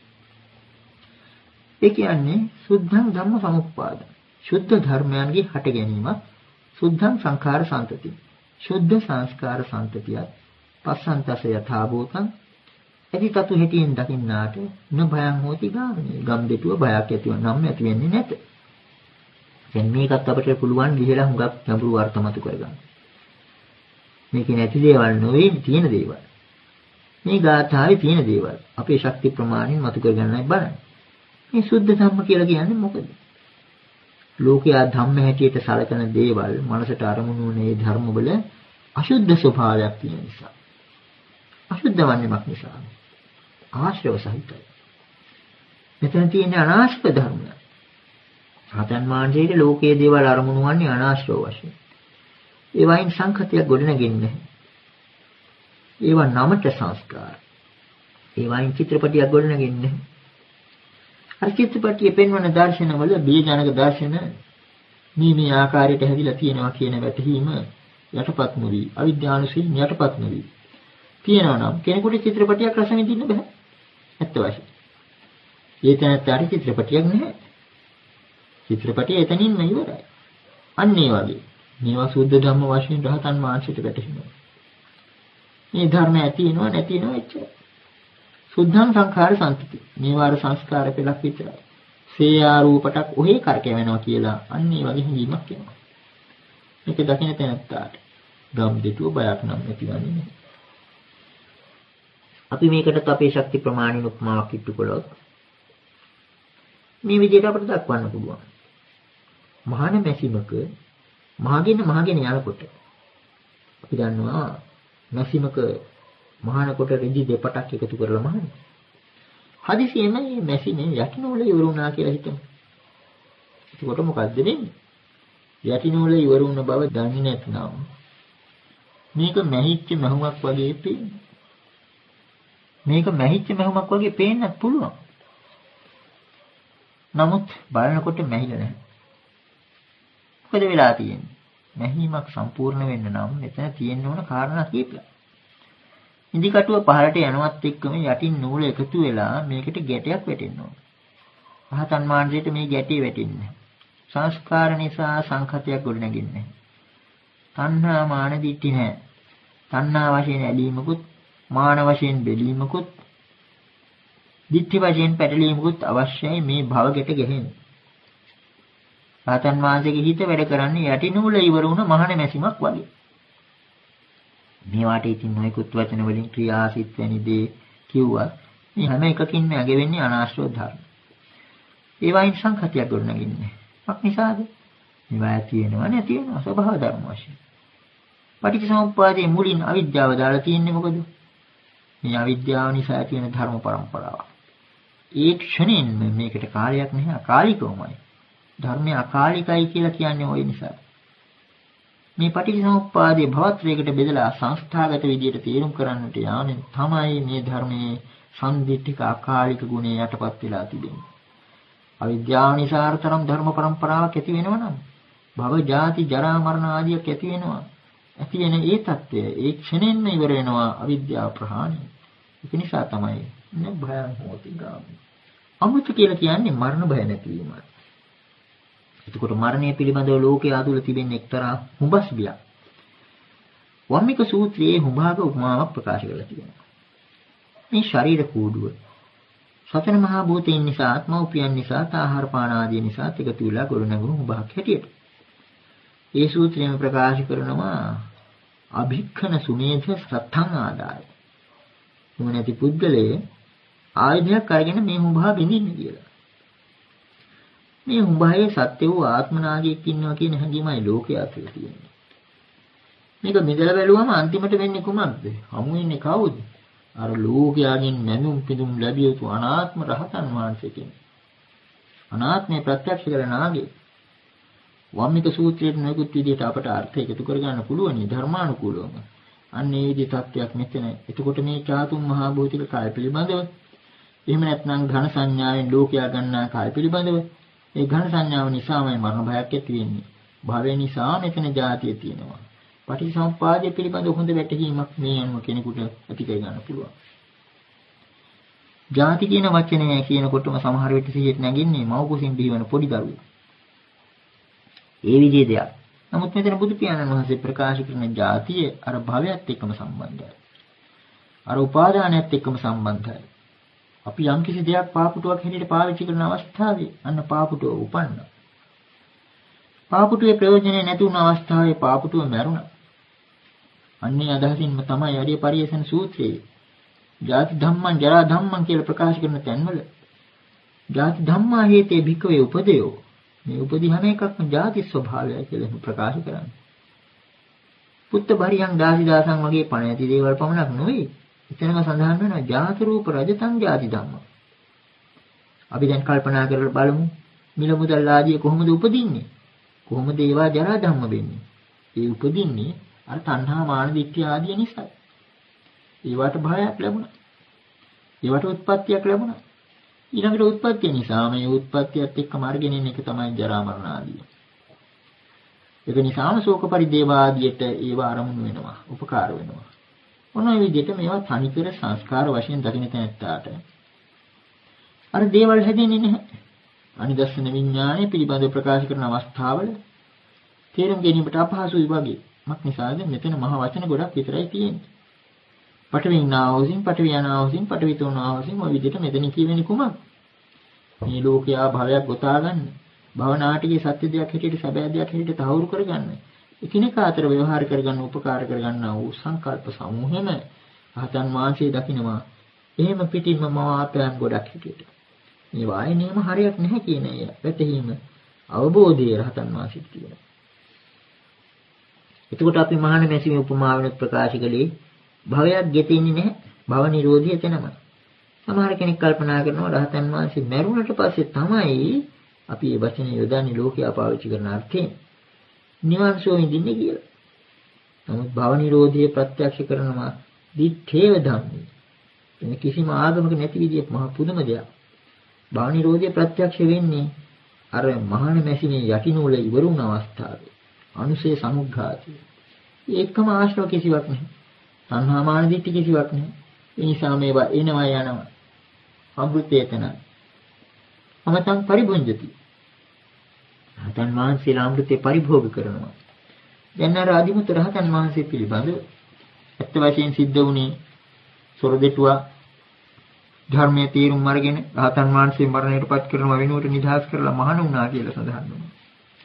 ඒ කියන්නේ සුද්ධං ධම්ම සමුප්පාද. ශුද්ධ ධර්මයන්ගේ හට ගැනීමත් සුද්ධං සංඛාර සම්පති. ශුද්ධ සංස්කාර සම්පතියත් පස්සන්තස්ස යථා භූතං එදිතතු හිතියෙන් දකින්නාට නභයං හෝති ගාමි. ගම් දෙටුව බයක් ඇතිව නම් ඇති වෙන්නේ නැත. දැන් මේකත් අපිට පුළුවන් ගිහලා හුඟක් ගැඹුරු අර්ථ මතු කරගන්න. මේක නැති දේවල් නෙවෙයි තියෙන දේවල්. මේ ගාථාවේ තියෙන දේවල් අපේ ශක්ති ප්‍රමාණයෙන් මතු කරගන්නයි බලන්නේ. මේ සුද්ධ ධම්ම කියලා කියන්නේ මොකද? ලෝකයා ධම්ම හැටියට සලකන දේවල් මනසට අරමුණු වන ඒ ධර්ම වල අශුද්ධ ස්වභාවයක් තියෙන නිසා. අශුද්ධ වන්නේමක් නිසා. ආශ්‍රව සහිතයි. මෙතන තියෙන අනාශ්‍රව ධර්මයක්. රහතන් වහන්සේට ලෝකයේ දේවල් අරමුණු වන්නේ අනාශ්‍රව වශයෙන්. ඒ වයින් සංඛතයක් ගොඩනගෙන්නේ නැහැ. ඒවා නමට සංස්කාර. ඒ වයින් චිත්‍රපටියක් ගොඩනගෙන්නේ නැහැ. අර චිත්‍රපටියේ පෙන්වන දර්ශනවල බීජානක දර්ශන මේ මේ ආකාරයට හැදිලා තියෙනවා කියන වැටහීම යටපත් නොවි අවිද්‍යානුසයෙන් යටපත් නොවි තියෙනවා නම් කෙනෙකුට චිත්‍රපටියක් රස විඳින්න බෑ. ඇත්ත වශයෙන්. ඒ තැනට චිත්‍රපටියක් නැහැ. චිත්‍රපටිය එතනින්ම ඉවරයි. අන්න ඒ වගේ මේවා සුද්ධ ධම්ම වශයෙන් රහතන් වහන්සේට වැටහෙනවා. මේ ධර්ම ඇති වෙනවා නැති වෙනවා එච්චරයි. සුද්ධං සංඛාර සම්පති. මේවා අර සංස්කාර පෙළක් විතරයි. සේයා රූපටක් ඔහේ කරකැවෙනවා කියලා අන්න ඒ වගේ හිඳීමක් එනවා. මේක දකින්න තැනත්තාට ගම් දෙටුව බයක් නම් නැතිවන්නේ නැහැ. අපි මේකටත් අපේ ශක්ති ප්‍රමාණින උපමාවක් ඉට්ටු කළොත් මේ විදිහට අපිට දක්වන්න පුළුවන්. මහාන මැසිමක මහගෙන මහගෙන යනකොට අපි දන්නවා මැසිමක මහාන කොට රෙදි දෙපටක් එකතු කරලා මහන්නේ. හදිසියෙම මේ මැසිමේ යටිනූල ඉවර වුණා කියලා හිතමු. එතකොට මොකද්ද වෙන්නේ? යටිනූල ඉවර වුණ බව දන්නේ නැත්නම් මේක මැහිච්ච මහුමක් වගේ පේන්නේ. මේක මැහිච්ච මහුමක් වගේ පේන්නත් පුළුවන්. නමුත් බලනකොට මැහිලා නැහැ. මොකද වෙලා තියෙන්නේ? මැහිමක් සම්පූර්ණ වෙන්න නම් මෙතන තියෙන්න ඕන කාරණා කීපයක්. ඉදි කටුව පහළට යනවත් එක්කම යටින් නූල එකතු වෙලා මේකට ගැටයක් වැටෙන්න ඕන. රහතන් වහන්සේට මේ ගැටේ වැටෙන්නේ සංස්කාර නිසා සංඛතයක් ගොඩනගින්නේ. තණ්හා මාන දිට්ඨි නැහැ. තණ්හා වශයෙන් ඇලීමකුත් මාන වශයෙන් බැලීමකුත් දිට්ඨි වශයෙන් පැටලීමකුත් අවශ්‍යයි මේ භව ගැට ගැහෙන්න. රහතන් වහන්සේගේ හිත වැඩ කරන්නේ යටිනූල ඉවර වුණ මහණ මැසිමක් වගේ. මේවාට ඉතින් නොයෙකුත් වචන වලින් ක්‍රියාසිත වැනි දේ කිව්වා. මේ හැම එකකින්ම ඇගෙවෙන්නේ අනාශ්‍රව ධර්ම. ඒවායින් සංඛතියක් ගොඩනගින්නේ. මක් නිසාද? මේවා ඇති වෙනවා නැති වෙනවා ස්වභාව ධර්ම වශයෙන්. පටිච්චසමුප්පාදයේ මුලින් අවිද්‍යාව දාලා තියෙන්නේ මොකද? මේ අවිද්‍යාව නිසා ඇති වෙන ධර්ම પરම්පරාව. ඒ ක්ෂණයෙන් මේකට කාලයක් නැහැ අකාලිකවමයි. ධර්මය අකාලිකයි කියලා කියන්නේ ওই නිසා. මේ පටිච්චසමුප්පාදයේ භවත්‍රයකට බෙදලා සංස්ථාගත විදියට තේරුම් කරන්නට යාමෙන් තමයි මේ ධර්මයේ සම්දිත්තික අකාලික ගුණය යටපත් වෙලා තිබෙන්නේ. අවිද්‍යාව නිසා තරම් ධර්ම પરම්පරාවක් ඇති වෙනවනම් භව ජාති ජරා මරණ ආදියක් ඇති වෙනවා. ඇති වෙන ඒ தත්ත්වය ඒ ක්ෂණයෙන්ම ඉවර වෙනවා අවිද්‍යාව ප්‍රහාණය. ඒක නිසා තමයි නිබ්බයං හෝති ගාමි. අමෘත කියලා කියන්නේ මරණ භය නැතිවීමයි. එතකොට මරණය පිළිබඳව ලෝකයේ ආදුල තිබෙන එක්තරා හුඹස් බියක්. වම්මික සූත්‍රයේ හුඹාක උපමාවක් ප්‍රකාශ කරලා තියෙනවා. මේ ශරීර කූඩුව සතර මහා භූතයන් නිසා ආත්මෝපියන් නිසා ආහාර පාන ආදී නිසා එකතු වෙලා ගොඩනැගුණු හුඹක් හැටියට. ඒ සූත්‍රයෙන් ප්‍රකාශ කරනවා අභික්ඛන සුමේධ සත්තං ආදාය. මොනැති පුද්ගලයේ ආයුධයක් අරගෙන මේ හුඹා බින්දින්න කියලා. මේ හුඹායේ සත්‍ය වූ ආත්මනාගයක් ඉන්නවා කියන හැඟීමයි ලෝකයේ අතර තියෙන්නේ. මේක මෙදලා බැලුවම අන්තිමට වෙන්නේ කුමක්ද? හමු වෙන්නේ කවුද? අර ලෝකයාගෙන් නැඳුම් පිදුම් ලැබිය යුතු අනාත්ම රහතන් වහන්සේ කෙනෙක්. අනාත්මය ප්‍රත්‍යක්ෂ කරන නාගේ. වම්මික සූත්‍රයේ නොයෙකුත් විදිහට අපට අර්ථ එකතු කරගන්න පුළුවන් ධර්මානුකූලවම. අන්න ඒ විදිහ තත්ත්වයක් මෙතන. එතකොට මේ චාතුම් මහා භෞතික කාය පිළිබඳව එහෙම නැත්නම් ඝන සංඥාවෙන් ලෝකයා ගන්නා කාය පිළිබඳව ඒ ඝන සංඥාව නිසාමයි මරණ භයක් ඇති වෙන්නේ. භවය නිසා මෙතන ජාතිය තියෙනවා. පටිච්චසමුප්පාදය පිළිබඳ හොඳ වැටහීමක් මේ අනුව කෙනෙකුට ඇති කර ගන්න පුළුවන්. ජාති කියන වචනය කියනකොටම සමහර විට සිහියට නැගින්නේ මව් කුසින් බිහිවන පොඩි දරුවෙක්. ඒ විදිහේ දෙයක්. නමුත් මෙතන බුදු පියාණන් වහන්සේ ප්‍රකාශ කරන ජාතිය අර භවයත් එක්කම සම්බන්ධයි. අර උපාදානයත් එක්කම සම්බන්ධයි. අපි යම් කිසි දෙයක් පාපුටුවක් හැටියට පාවිච්චි කරන අවස්ථාවේ අන්න පාපුටුව උපන්නා. පාපුටුවේ ප්‍රයෝජනෙ නැති වුණ අවස්ථාවේ පාපුටුව මැරුණා. අන්නේ අදහසින්ම තමයි අරිය පරියසන සූත්‍රයේ ජාති ධම්මං ජරා ධම්මං කියලා ප්‍රකාශ කරන තැන්වල ජාති ධම්මා හේතේ භික්ඛවේ උපදේයෝ මේ උපදී හැම එකක්ම ජාති ස්වභාවයයි කියලා ප්‍රකාශ කරන්නේ. පුත්ත බරියන් දාසි දාසන් වගේ පණ ඇති දේවල් පමණක් නෙවෙයි. එතනම සඳහන් වෙනවා ජාති රූප රජතං ජාති ධම්ම. අපි දැන් කල්පනා කරලා බලමු මිල මුදල් ආදී කොහොමද උපදින්නේ? කොහොමද ඒවා ජරා ධම්ම වෙන්නේ? ඒ උපදින්නේ අර තණ්හා මාන දිට්ඨිය ආදී නිසා. ඒවට භාවයක් ලැබුණා. ඒවට උත්පත්තියක් ලැබුණා. ඊළඟට උත්පත්තිය නිසා මේ උත්පත්තියත් එක්ක මාර්ගෙන ඉන්න එක තමයි ජරා මරණ ආදී. ඒක නිසාම ශෝක පරිදේව ආදියට ඒවා ආරමුණු වෙනවා, උපකාර වෙනවා. මොනවා විදිහට මේවා තනිකර සංස්කාර වශයෙන් දකින්න තැනට අර දේවල් හැදෙන්නේ නැහැ. අනිදස්සන විඥානය පිළිබඳව ප්‍රකාශ කරන අවස්ථාවල තේරුම් ගැනීමට අපහසුයි වගේ. මක් නිසාද මෙතන මහ වචන ගොඩක් විතරයි තියෙන්නේ. පටවිනාවසින් පටවියනාවසින් පටවිතෝනාවසින් ඔය විදිහට මෙතන කියවෙන්නේ කුමක්? මේ ලෝකයා භවයක් ගොතා ගන්න. භව නාටකයේ සත්‍ය දෙයක් හැටියට සැබෑ දෙයක් හැටියට තහවුරු කරගන්න. එකිනෙක අතර ව්‍යවහාර කරගන්න උපකාර කරගන්නා වූ සංකල්ප සමූහෙම රහතන් වහන්සේ දකින්නවා. එහෙම පිටින්ම මවාපෑම් ගොඩක් හැටියට. මේ වායනේම හරියක් නැහැ කියන එක වැටහීම අවබෝධයේ රහතන් වහන්සේට තියෙනවා. එතකොට අපි මහාන මැසිමේ උපමාවෙන් ප්‍රකාශ කළේ භවයක් ගෙතෙන්නේ නැහැ. භව නිරෝධය එතනමයි. සමහර කෙනෙක් කල්පනා කරනවා රහතන් වහන්සේ මැරුණට පස්සේ තමයි අපි මේ වචනේ යොදන්නේ ලෝකයා පාවිච්චි කරන අර්ථයෙන් නිවන් සෝ විඳින්නේ කියලා. නමුත් භව නිරෝධය ප්‍රත්‍යක්ෂ කරනවා දිත්තේව ධම්මේ. එන කිසිම ආගමක නැති විදිහට මහ පුදුම දෙයක්. භව නිරෝධය ප්‍රත්‍යක්ෂ වෙන්නේ අර මහාන මැසිමේ යටිනූල ඉවරුණ අවස්ථාවේ. අනුසේ සමුග්ඝාතය. ඒකම ආශ්‍රව කිසිවක් නැහැ. තණ්හා මාන දිට්ඨි කිසිවක් නැහැ. ඒ නිසා මේවා එනවා යනවා. අමෘතේතන. අමතං පරිභුංජති. රහතන් වහන්සේලා අමෘතේ පරිභෝග කරනවා. දැන් අර ආදිමුත් රහතන් වහන්සේ පිළිබඳව ඇත්ත වශයෙන් සිද්ධ වුණේ සොරදෙටුවා ධර්මයේ තීරුම් අරගෙන රහතන් වහන්සේ මරණයටපත් කරන වෙනුවට නිදහස් කරලා මහාන වුණා කියලා සඳහන් වෙනවා.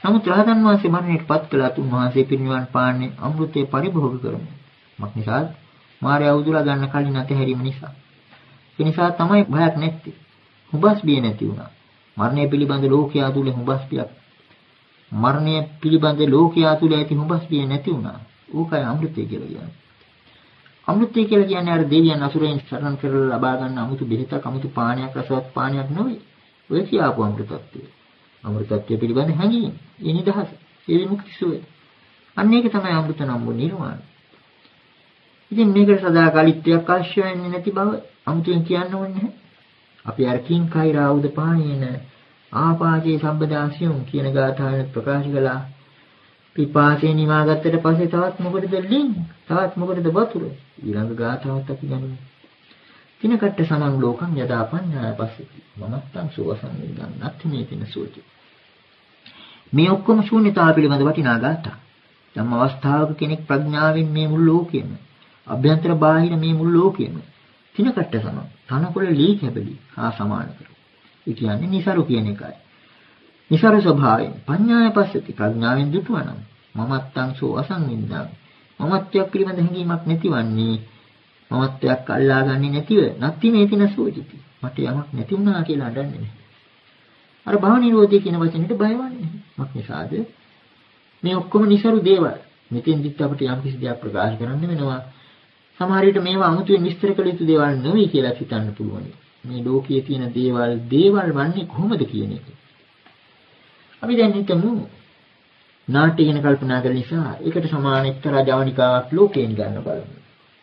නමුත් රහතන් වහන්සේ මරණයට පත් කළා උන්වහන්සේ පිරිනිවන් පාන්නේ අමෘතය පරිභෝග කරමු. මක් නිසාද? මාර්යා උදුලා ගන්න කලින් අතහැරීම නිසා. ඒ නිසා තමයි භයක් නැත්තේ. හුඹස් බිය නැති වුණා. මරණය පිළිබඳ ලෝකයා තුල හුඹස් බියක්. මරණය පිළිබඳ ලෝකයා තුල ඇති හුඹස් බිය නැති වුණා. ඕකයි අමෘතය කියලා කියන්නේ. අමෘතය කියලා කියන්නේ අර දෙවියන් අසුරයන් සරණ කරලා ලබා ගන්න අමුතු බෙහෙතක්, අමුතු පානයක්, රසවත් පානයක් නෙවෙයි. ඔය කියාපු අමෘතත්වය. අමෘතත්වය පිළිබඳ හැඟීම, ඒ නිදහස, ඒ විමුක්ති සුවය. අන්න ඒක තමයි අමෘත නම් වූ නිර්වාණය. ඉතින් මේකට සදාකාලිත්වයක් අවශ්‍ය වෙන්නේ නැති බව අමුතුවෙන් කියන්න ඕනේ නැහැ. අපි අර කිං කෛරා උද පානේන ආපාචේ සම්බදාසියුම් කියන ගාථාවෙන් ප්‍රකාශ කළා. පිපාසය නිවාගත්තට පස්සේ තවත් මොකටද ලින්? තවත් මොකටද වතුර? ඊළඟ ගාථාවත් අපි ගනිමු. තිනකට සමන් ලෝකම් යදා පඤ්ඤාය පස්සති. මමත්තං සෝවසං නිගන් නැති මේ තින සෝචි. මේ ඔක්කොම ශූන්‍යතාව පිළිබඳ වටිනා ගාථා. යම් අවස්ථාවක කෙනෙක් ප්‍රඥාවෙන් මේ මුළු ලෝකෙම, අභ්‍යන්තර බාහිර මේ මුළු ලෝකෙම තිනකට සමන් තනකොළ ලී කැබලි හා සමාන කර. ඒ කියන්නේ නිසරු කියන එකයි. නිසරු ස්වභාවයෙන් පඤ්ඤාය පස්සති ප්‍රඥාවෙන් දුටුවනම් මමත්තං සෝ අසංවින්දං මමත්වයක් පිළිබඳ හැඟීමක් නැතිවන්නේ මමත්වයක් අල්ලාගන්නේ නැතිව නැති මේ තින සෝචිති මට යමක් නැති වුණා කියලා අඬන්නේ නැහැ. අර භව නිරෝධය කියන වචනෙට බයවන්නේ. මක් නිසාද? මේ ඔක්කොම නිසරු දේවල්. මෙතෙන් දිත් අපිට යම් කිසි දෙයක් ප්‍රකාශ කරන්න වෙනවා. සමහර විට මේවා අමුතුවෙන් විස්තර කළ යුතු දේවල් නෙවෙයි කියලා හිතන්න පුළුවන්. මේ ලෝකයේ තියෙන දේවල් දේවල් වන්නේ කොහොමද කියන එක. අපි දැන් හිතමු නාට්‍ය ගැන කල්පනා කරන නිසා ඒකට සමාන එක්තරා ජවනිකාවක් ලෝකයෙන් ගන්න බලමු.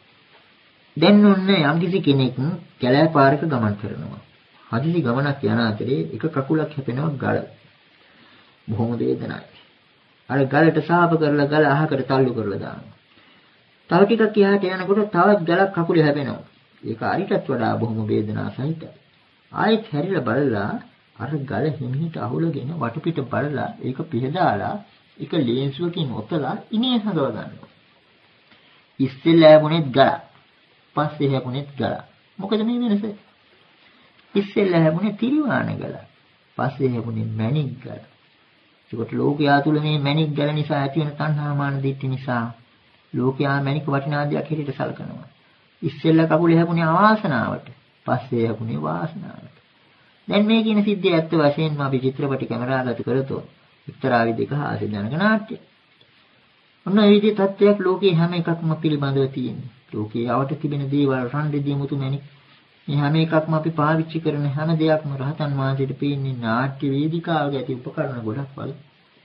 දැන් ඔන්නේ යම්කිසි කෙනෙක් කැලෑ පාරක ගමන් කරනවා. හදිසි ගමනක් යන අතරේ එක කකුලක් හැපෙනවා ගල. බොහොම වේදනයි. අර ගලට සාප කරලා ගල අහකට තල්ලු කරලා දානවා. තව ටිකක් එහාට යනකොට තවත් ගලක් කකුලේ හැපෙනවා. ඒක අරිටත් වඩා බොහොම වේදනා සහිතයි. ආයෙත් හැරිලා බලලා අර ගල හිමිහිට අහුලගෙන වටපිට බලලා ඒක පිහදාලා ඒක ලේන්සුවකින් ඔතලා ඉනේ හදව ගන්නවා. ඉස්සෙල්ලා හැපුණෙත් ගල. පස්සේ හැපුණෙත් ගල. මොකද මේ වෙනස? ඉස්සෙල්ලා හැපුණේ තිරිවාණ ගල. පස්සේ හැපුණේ මණික් ගල. ඒකට ලෝකයා තුල මේ මණික් ගල නිසා ඇති වෙන තණ්හාමාන දිට්ඨි නිසා ලෝකයා මණික් වටිනා දෙයක් හැටියට සලකනවා. ඉස්සෙල්ලා කකුලේ හැපුණේ අවාසනාවට. පස්සේ හැපුණේ වාසනාවට. දැන් මේ කියන සිද්ධිය ඇත්ත වශයෙන්ම අපි චිත්‍රපට කැමරාගත කරතොත් එක්තරා විදිහක හාස්‍ය ජනක නාට්‍ය. ඔන්න ඒ විදිහේ තත්ත්වයක් ලෝකයේ හැම එකක්ම පිළිබඳව තියෙනවා. ලෝකයේ අවට තිබෙන දේවල් රන් දෙදිය මුතු මැණික්. මේ හැම එකක්ම අපි පාවිච්චි කරන හැම දෙයක්ම රහතන් වහන්සේට පේන්නේ නාට්‍ය වේදිකාවක ඇති උපකරණ ගොඩක් වගේ.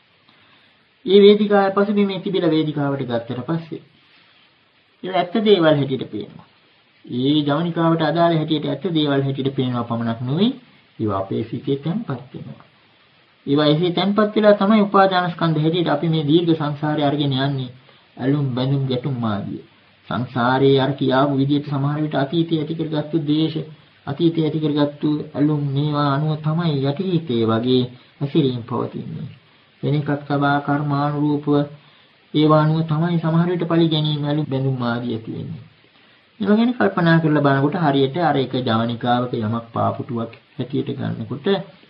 මේ වේදිකාවේ පසුබිමේ තිබිලා වේදිකාවට ගත්තට පස්සේ ඒක ඇත්ත දේවල් හැටියට පේනවා. ඒ ජවනිකාවට අදාළ හැටියට ඇත්ත දේවල් හැටියට පේනවා පමණක් නෙවෙයි ඒවා අපේ සිතේ තැන්පත් වෙනවා. ඒවා එහි තැන්පත් වෙලා තමයි උපාදාන ස්කන්ධ හැටියට අපි මේ දීර්ඝ සංසාරේ අරගෙන යන්නේ. ඇලුම් බැඳුම් ගැටුම් මාදිය. සංසාරේ අර කියාපු විදිහට සමහර විට අතීතයේ ඇති කරගත්තු ද්වේෂ, අතීතයේ ඇති කරගත්තු ඇලුම් මේවා අනුව තමයි යටිහිතේ වගේ හැසිරීම පවතින්නේ. වෙන එකක් සබා කර්මානුරූපව ඒවා අනුව තමයි සමහර විට පලි ගැනීම ඇලුම් බැඳුම් ආදී ඇති වෙන්නේ. ඒවා ගැන කල්පනා කරලා බලනකොට හරියට අර එක ජවනිකාවක යමක් පාපුටුවක් හැටියට ගන්නකොට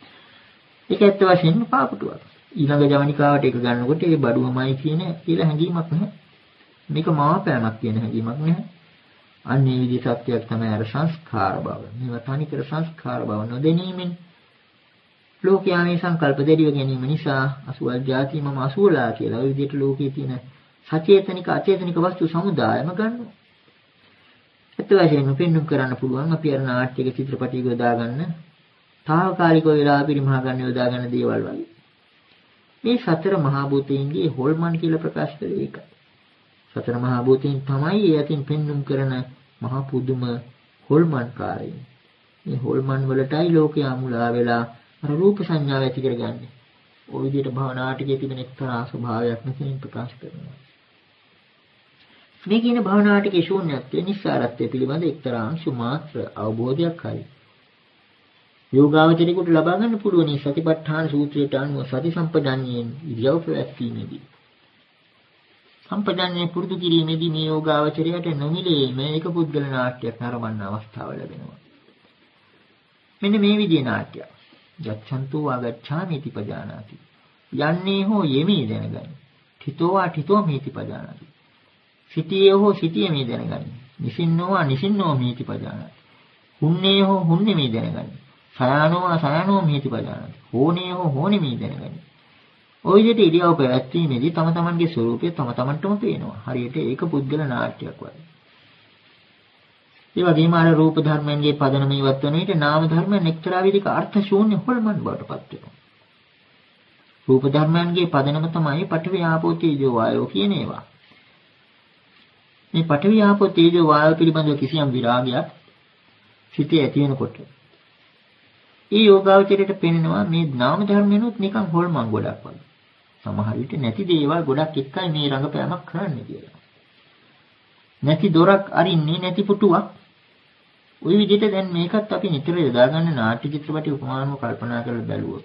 ඒක ඇත්ත වශයෙන්ම පාපුටුවක්. ඊළඟ ජවනිකාවට ඒක ගන්නකොට ඒ බඩුවමයි කියන කියලා හැඟීමක් නැහැ. මේක මාපෑමක් කියන හැඟීමක් නැහැ. අන්න ඒ විදිහේ සත්‍යයක් තමයි අර සංස්කාර බව. මේවා තනිකර සංස්කාර බව නොදැනීමෙන් ලෝකයා මේ සංකල්ප දෙවිව ගැනීම නිසා අසුවල් ಜಾති මම අසුවලා කියලා ওই විදිහට ලෝකයේ තියෙන සචේතනික අචේතනික වස්තු සමුදායම ගන්නවා. ඒත් වශයෙන්ම පෙන්වන්න කරන්න පුළුවන් අපි අර නාට්‍යයක චිත්‍රපටයක යොදා ගන්න తాවකාලිකව වෙලා පරිමහා ගන්න යොදා ගන්න දේවල් වගේ. මේ සතර මහා භූතයන්ගේ හොල්මන් කියලා ප්‍රකාශ කරේ ඒකයි. සතර මහා භූතයන් තමයි ඒ අතින් පෙන්වන්න කරන මහා පුදුම හොල්මන්කාරයන්. මේ හොල්මන් වලටයි ලෝකයා මුලා වෙලා අර රූප සංඥාව ඇති කරගන්නේ. ওই විදිහට භවනාටකයේ තිබෙන එක්තරා ස්වභාවයක් මෙතනින් ප්‍රකාශ කරනවා. මේ කියන භවනාටකයේ ශූන්‍යත්වය නිස්සාරත්වය පිළිබඳ එක්තරා අංශු මාත්‍ර අවබෝධයක් හරි. යෝගාවචරිකුට ලබා ගන්න පුළුවන් සතිපට්ඨාන සූත්‍රයට අනුව සති සම්පජාඤ්ඤයෙන් ඉරියව් පැවැත්වීමේදී. සම්පජාඤ්ඤය පුරුදු කිරීමේදී මේ යෝගාවචරයට නොමිලේම එක පුද්ගල නාට්‍යයක් නරඹන්න අවස්ථාව ලැබෙනවා. මෙන්න මේ විදිහේ නාට්‍යයක්. යච්ඡන්තෝ ආගච්ඡාමිති පජානාති. යන්නේ හෝ යෙමි දැනගනි. තිතෝවා තිතෝ මීති පජානාති. සිටියේ හෝ සිටියේ මේ දැනගනි. නිසින්නෝවා නිසින්නෝ මීති පජානාති. හුන්නේ හෝ හුන්නේ මේ දැනගනි. සයනෝවා සයනෝ මීති පජානාති. හෝනේ හෝ හෝනේ මේ දැනගනි. ඔය විදිහට ඉරියව් පැවැත්වීමේදී තම තමන්ගේ ස්වરૂපය තම තමන්ටම පේනවා. හරියට ඒක පුද්ගල නාට්‍යයක් වගේ. ඒ වගේම අර රූප ධර්මයන්ගේ පදනම ඉවත් වන විට නාම ධර්මයන් එක්තරා විදිහක අර්ථ ශූන්‍ය හොල්මන් බවට පත් වෙනවා. රූප ධර්මයන්ගේ පදනම තමයි පඨවි ආපෝ තේජෝ වායෝ කියන ඒවා. මේ පඨවි ආපෝ තේජෝ වායෝ පිළිබඳව කිසියම් විරාගයක් සිටේ ඇති වෙනකොට ඒ යෝගාවචරයට පෙනෙනවා මේ නාම ධර්මයන්ොත් නිකන් හොල්මන් ගොඩක් වගේ. සමහර විට නැති දේවල් ගොඩක් එක්කයි මේ රංගපෑමක් කරන්නේ කියලා. නැති දොරක් අරින්නේ නැති පුටුවක්. ওই විදිහට දැන් මේකත් අපි නිතර යොදාගන්න නාට්‍ය චිත්‍රපටි උපමානව කල්පනා කරලා බැලුවොත්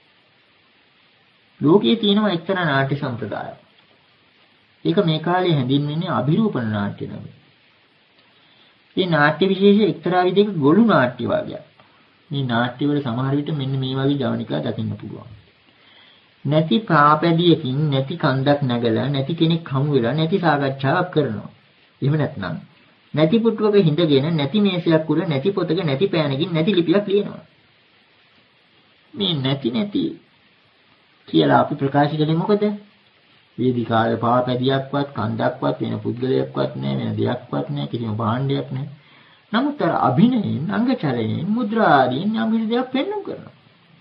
ලෝකයේ තියෙනවා එක්තරා නාට්‍ය සම්ප්‍රදායක්. ඒක මේ කාලේ හැඳින්වෙන්නේ අභිරූපණ නාට්‍ය නමින්. මේ නාට්‍ය විශේෂ එක්තරා විදිහක ගොළු නාට්‍ය වර්ගයක්. මේ නාට්‍ය වල සමහර විට මෙන්න මේ වගේ ජවනිකා දකින්න පුළුවන්. නැති පාපැදියකින් නැති කන්දක් නැගලා නැති කෙනෙක් හමු වෙලා නැති සාකච්ඡාවක් කරනවා. එහෙම නැත්නම් නැති පුටුවක හිඳගෙන නැති මේසයක් උඩ නැති පොතක නැති පෑනකින් නැති ලිපියක් ලියනවා. මේ නැති නැති කියලා අපි ප්‍රකාශ කළේ මොකද? වේදිකාවේ පාපැදියක්වත් කන්දක්වත් වෙන පුද්ගලයෙක්වත් නැහැ වෙන දෙයක්වත් නැහැ කිසිම භාණ්ඩයක් නැහැ. නමුත් අර අභිනයෙන් අංගචලයෙන් මුද්‍රා ආදීන් යම් කිසි දෙයක් පෙන්වන්න කරනවා.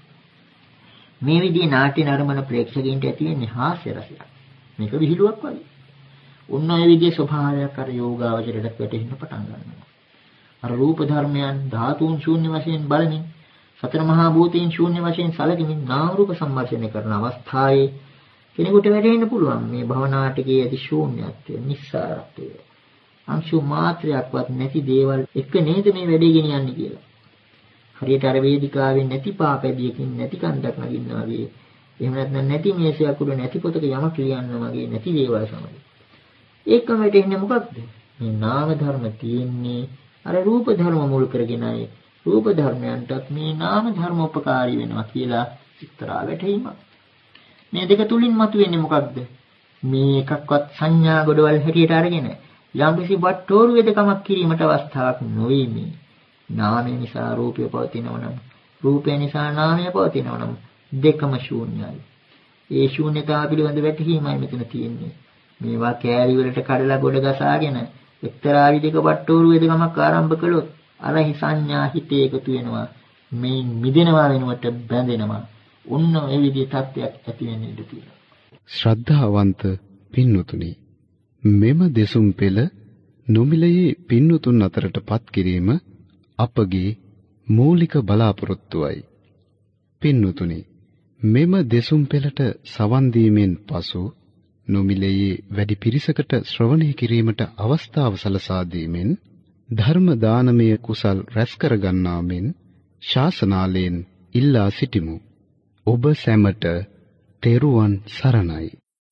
මේ විදිහේ නාට්‍ය නරඹන ප්‍රේක්ෂකයින්ට ඇති වෙන්නේ හාස්‍ය රසයක්. මේක විහිළුවක් වගේ. උන්න ඔය විදිහේ ස්වභාවයක් අර යෝගාවචරයට වැටෙන්න පටන් ගන්නවා. අර රූප ධර්මයන් ධාතුන් ශූන්‍ය වශයෙන් බලමින් සතර මහා භූතයන් ශූන්‍ය වශයෙන් සැලකෙමින් නාම රූප සම්මර්ෂණය කරන අවස්ථාවේ කෙනෙකුට වැටෙන්න පුළුවන් මේ භවනාටකයේ ඇති ශූන්‍යත්වය, නිස්සාරත්වය. අංශු මාත්‍රයක්වත් නැති දේවල් එක නේද මේ වැඩේ ගෙනියන්නේ කියලා. හරියට අර වේදිකාවේ නැති පාපැදියකින් නැති කන්දක් නගින්න වගේ. එහෙම නැත්නම් නැති මේසයක් උඩ නැති පොතක යමක් ලියන්න වගේ නැති දේවල් සමග. ඒකම වෙටෙන්නේ මොකක්ද? මේ නාම ධර්ම තියෙන්නේ අර රූප ධර්ම මුල් කරගෙනයි. රූප ධර්මයන්ටත් මේ නාම ධර්ම උපකාරී වෙනවා කියලා එක්තරා වැටහීමක්. මේ දෙක තුලින් මතුවෙන්නේ මොකක්ද? මේ එකක්වත් සංඥා ගොඩවල් හැටියට අරගෙන යම්කිසි වට්ටෝරු වේදකමක් කිරීමට අවස්ථාවක් නොවේ මේ. නාමය නිසා රූපය පවතිනවා නම් රූපය නිසා නාමය පවතිනවා නම් දෙකම ශූන්‍යයි. ඒ ශූන්‍යතාව පිළිබඳ වැටහීමයි මෙතන තියෙන්නේ. මේවා කෑලි වලට කඩලා ගොඩ ගසාගෙන එක්තරා විදිහක වට්ටෝරු වේදකමක් ආරම්භ කළොත් අරහි සංඥා හිතේ එකතු වෙනවා. මේ මිදෙනවා වෙනුවට බැඳෙනවා. උන්න ඒ විදිහේ තත්ත්වයක් ඇති වෙන්න ඉඩ තියෙනවා. ශ්‍රද්ධාවන්ත පින්වතුනි, මෙම දෙසුම් පෙළ නොමිලයේ පින්වතුන් අතරටපත් කිරීම අපගේ මූලික බලාපොරොත්තුවයි. පින්වතුනි, මෙම දෙසුම් පෙළට සවන් දීමෙන් පසු නොමිලයේ වැඩි පිරිසකට ශ්‍රවණය කිරීමට අවස්ථාව සලසා දීමෙන් ධර්ම දානමය කුසල් රැස් කර ගන්නා මෙන් ශාසනාලයෙන් ඉල්ලා සිටිමු. ඔබ සැමට තෙරුවන් සරණයි.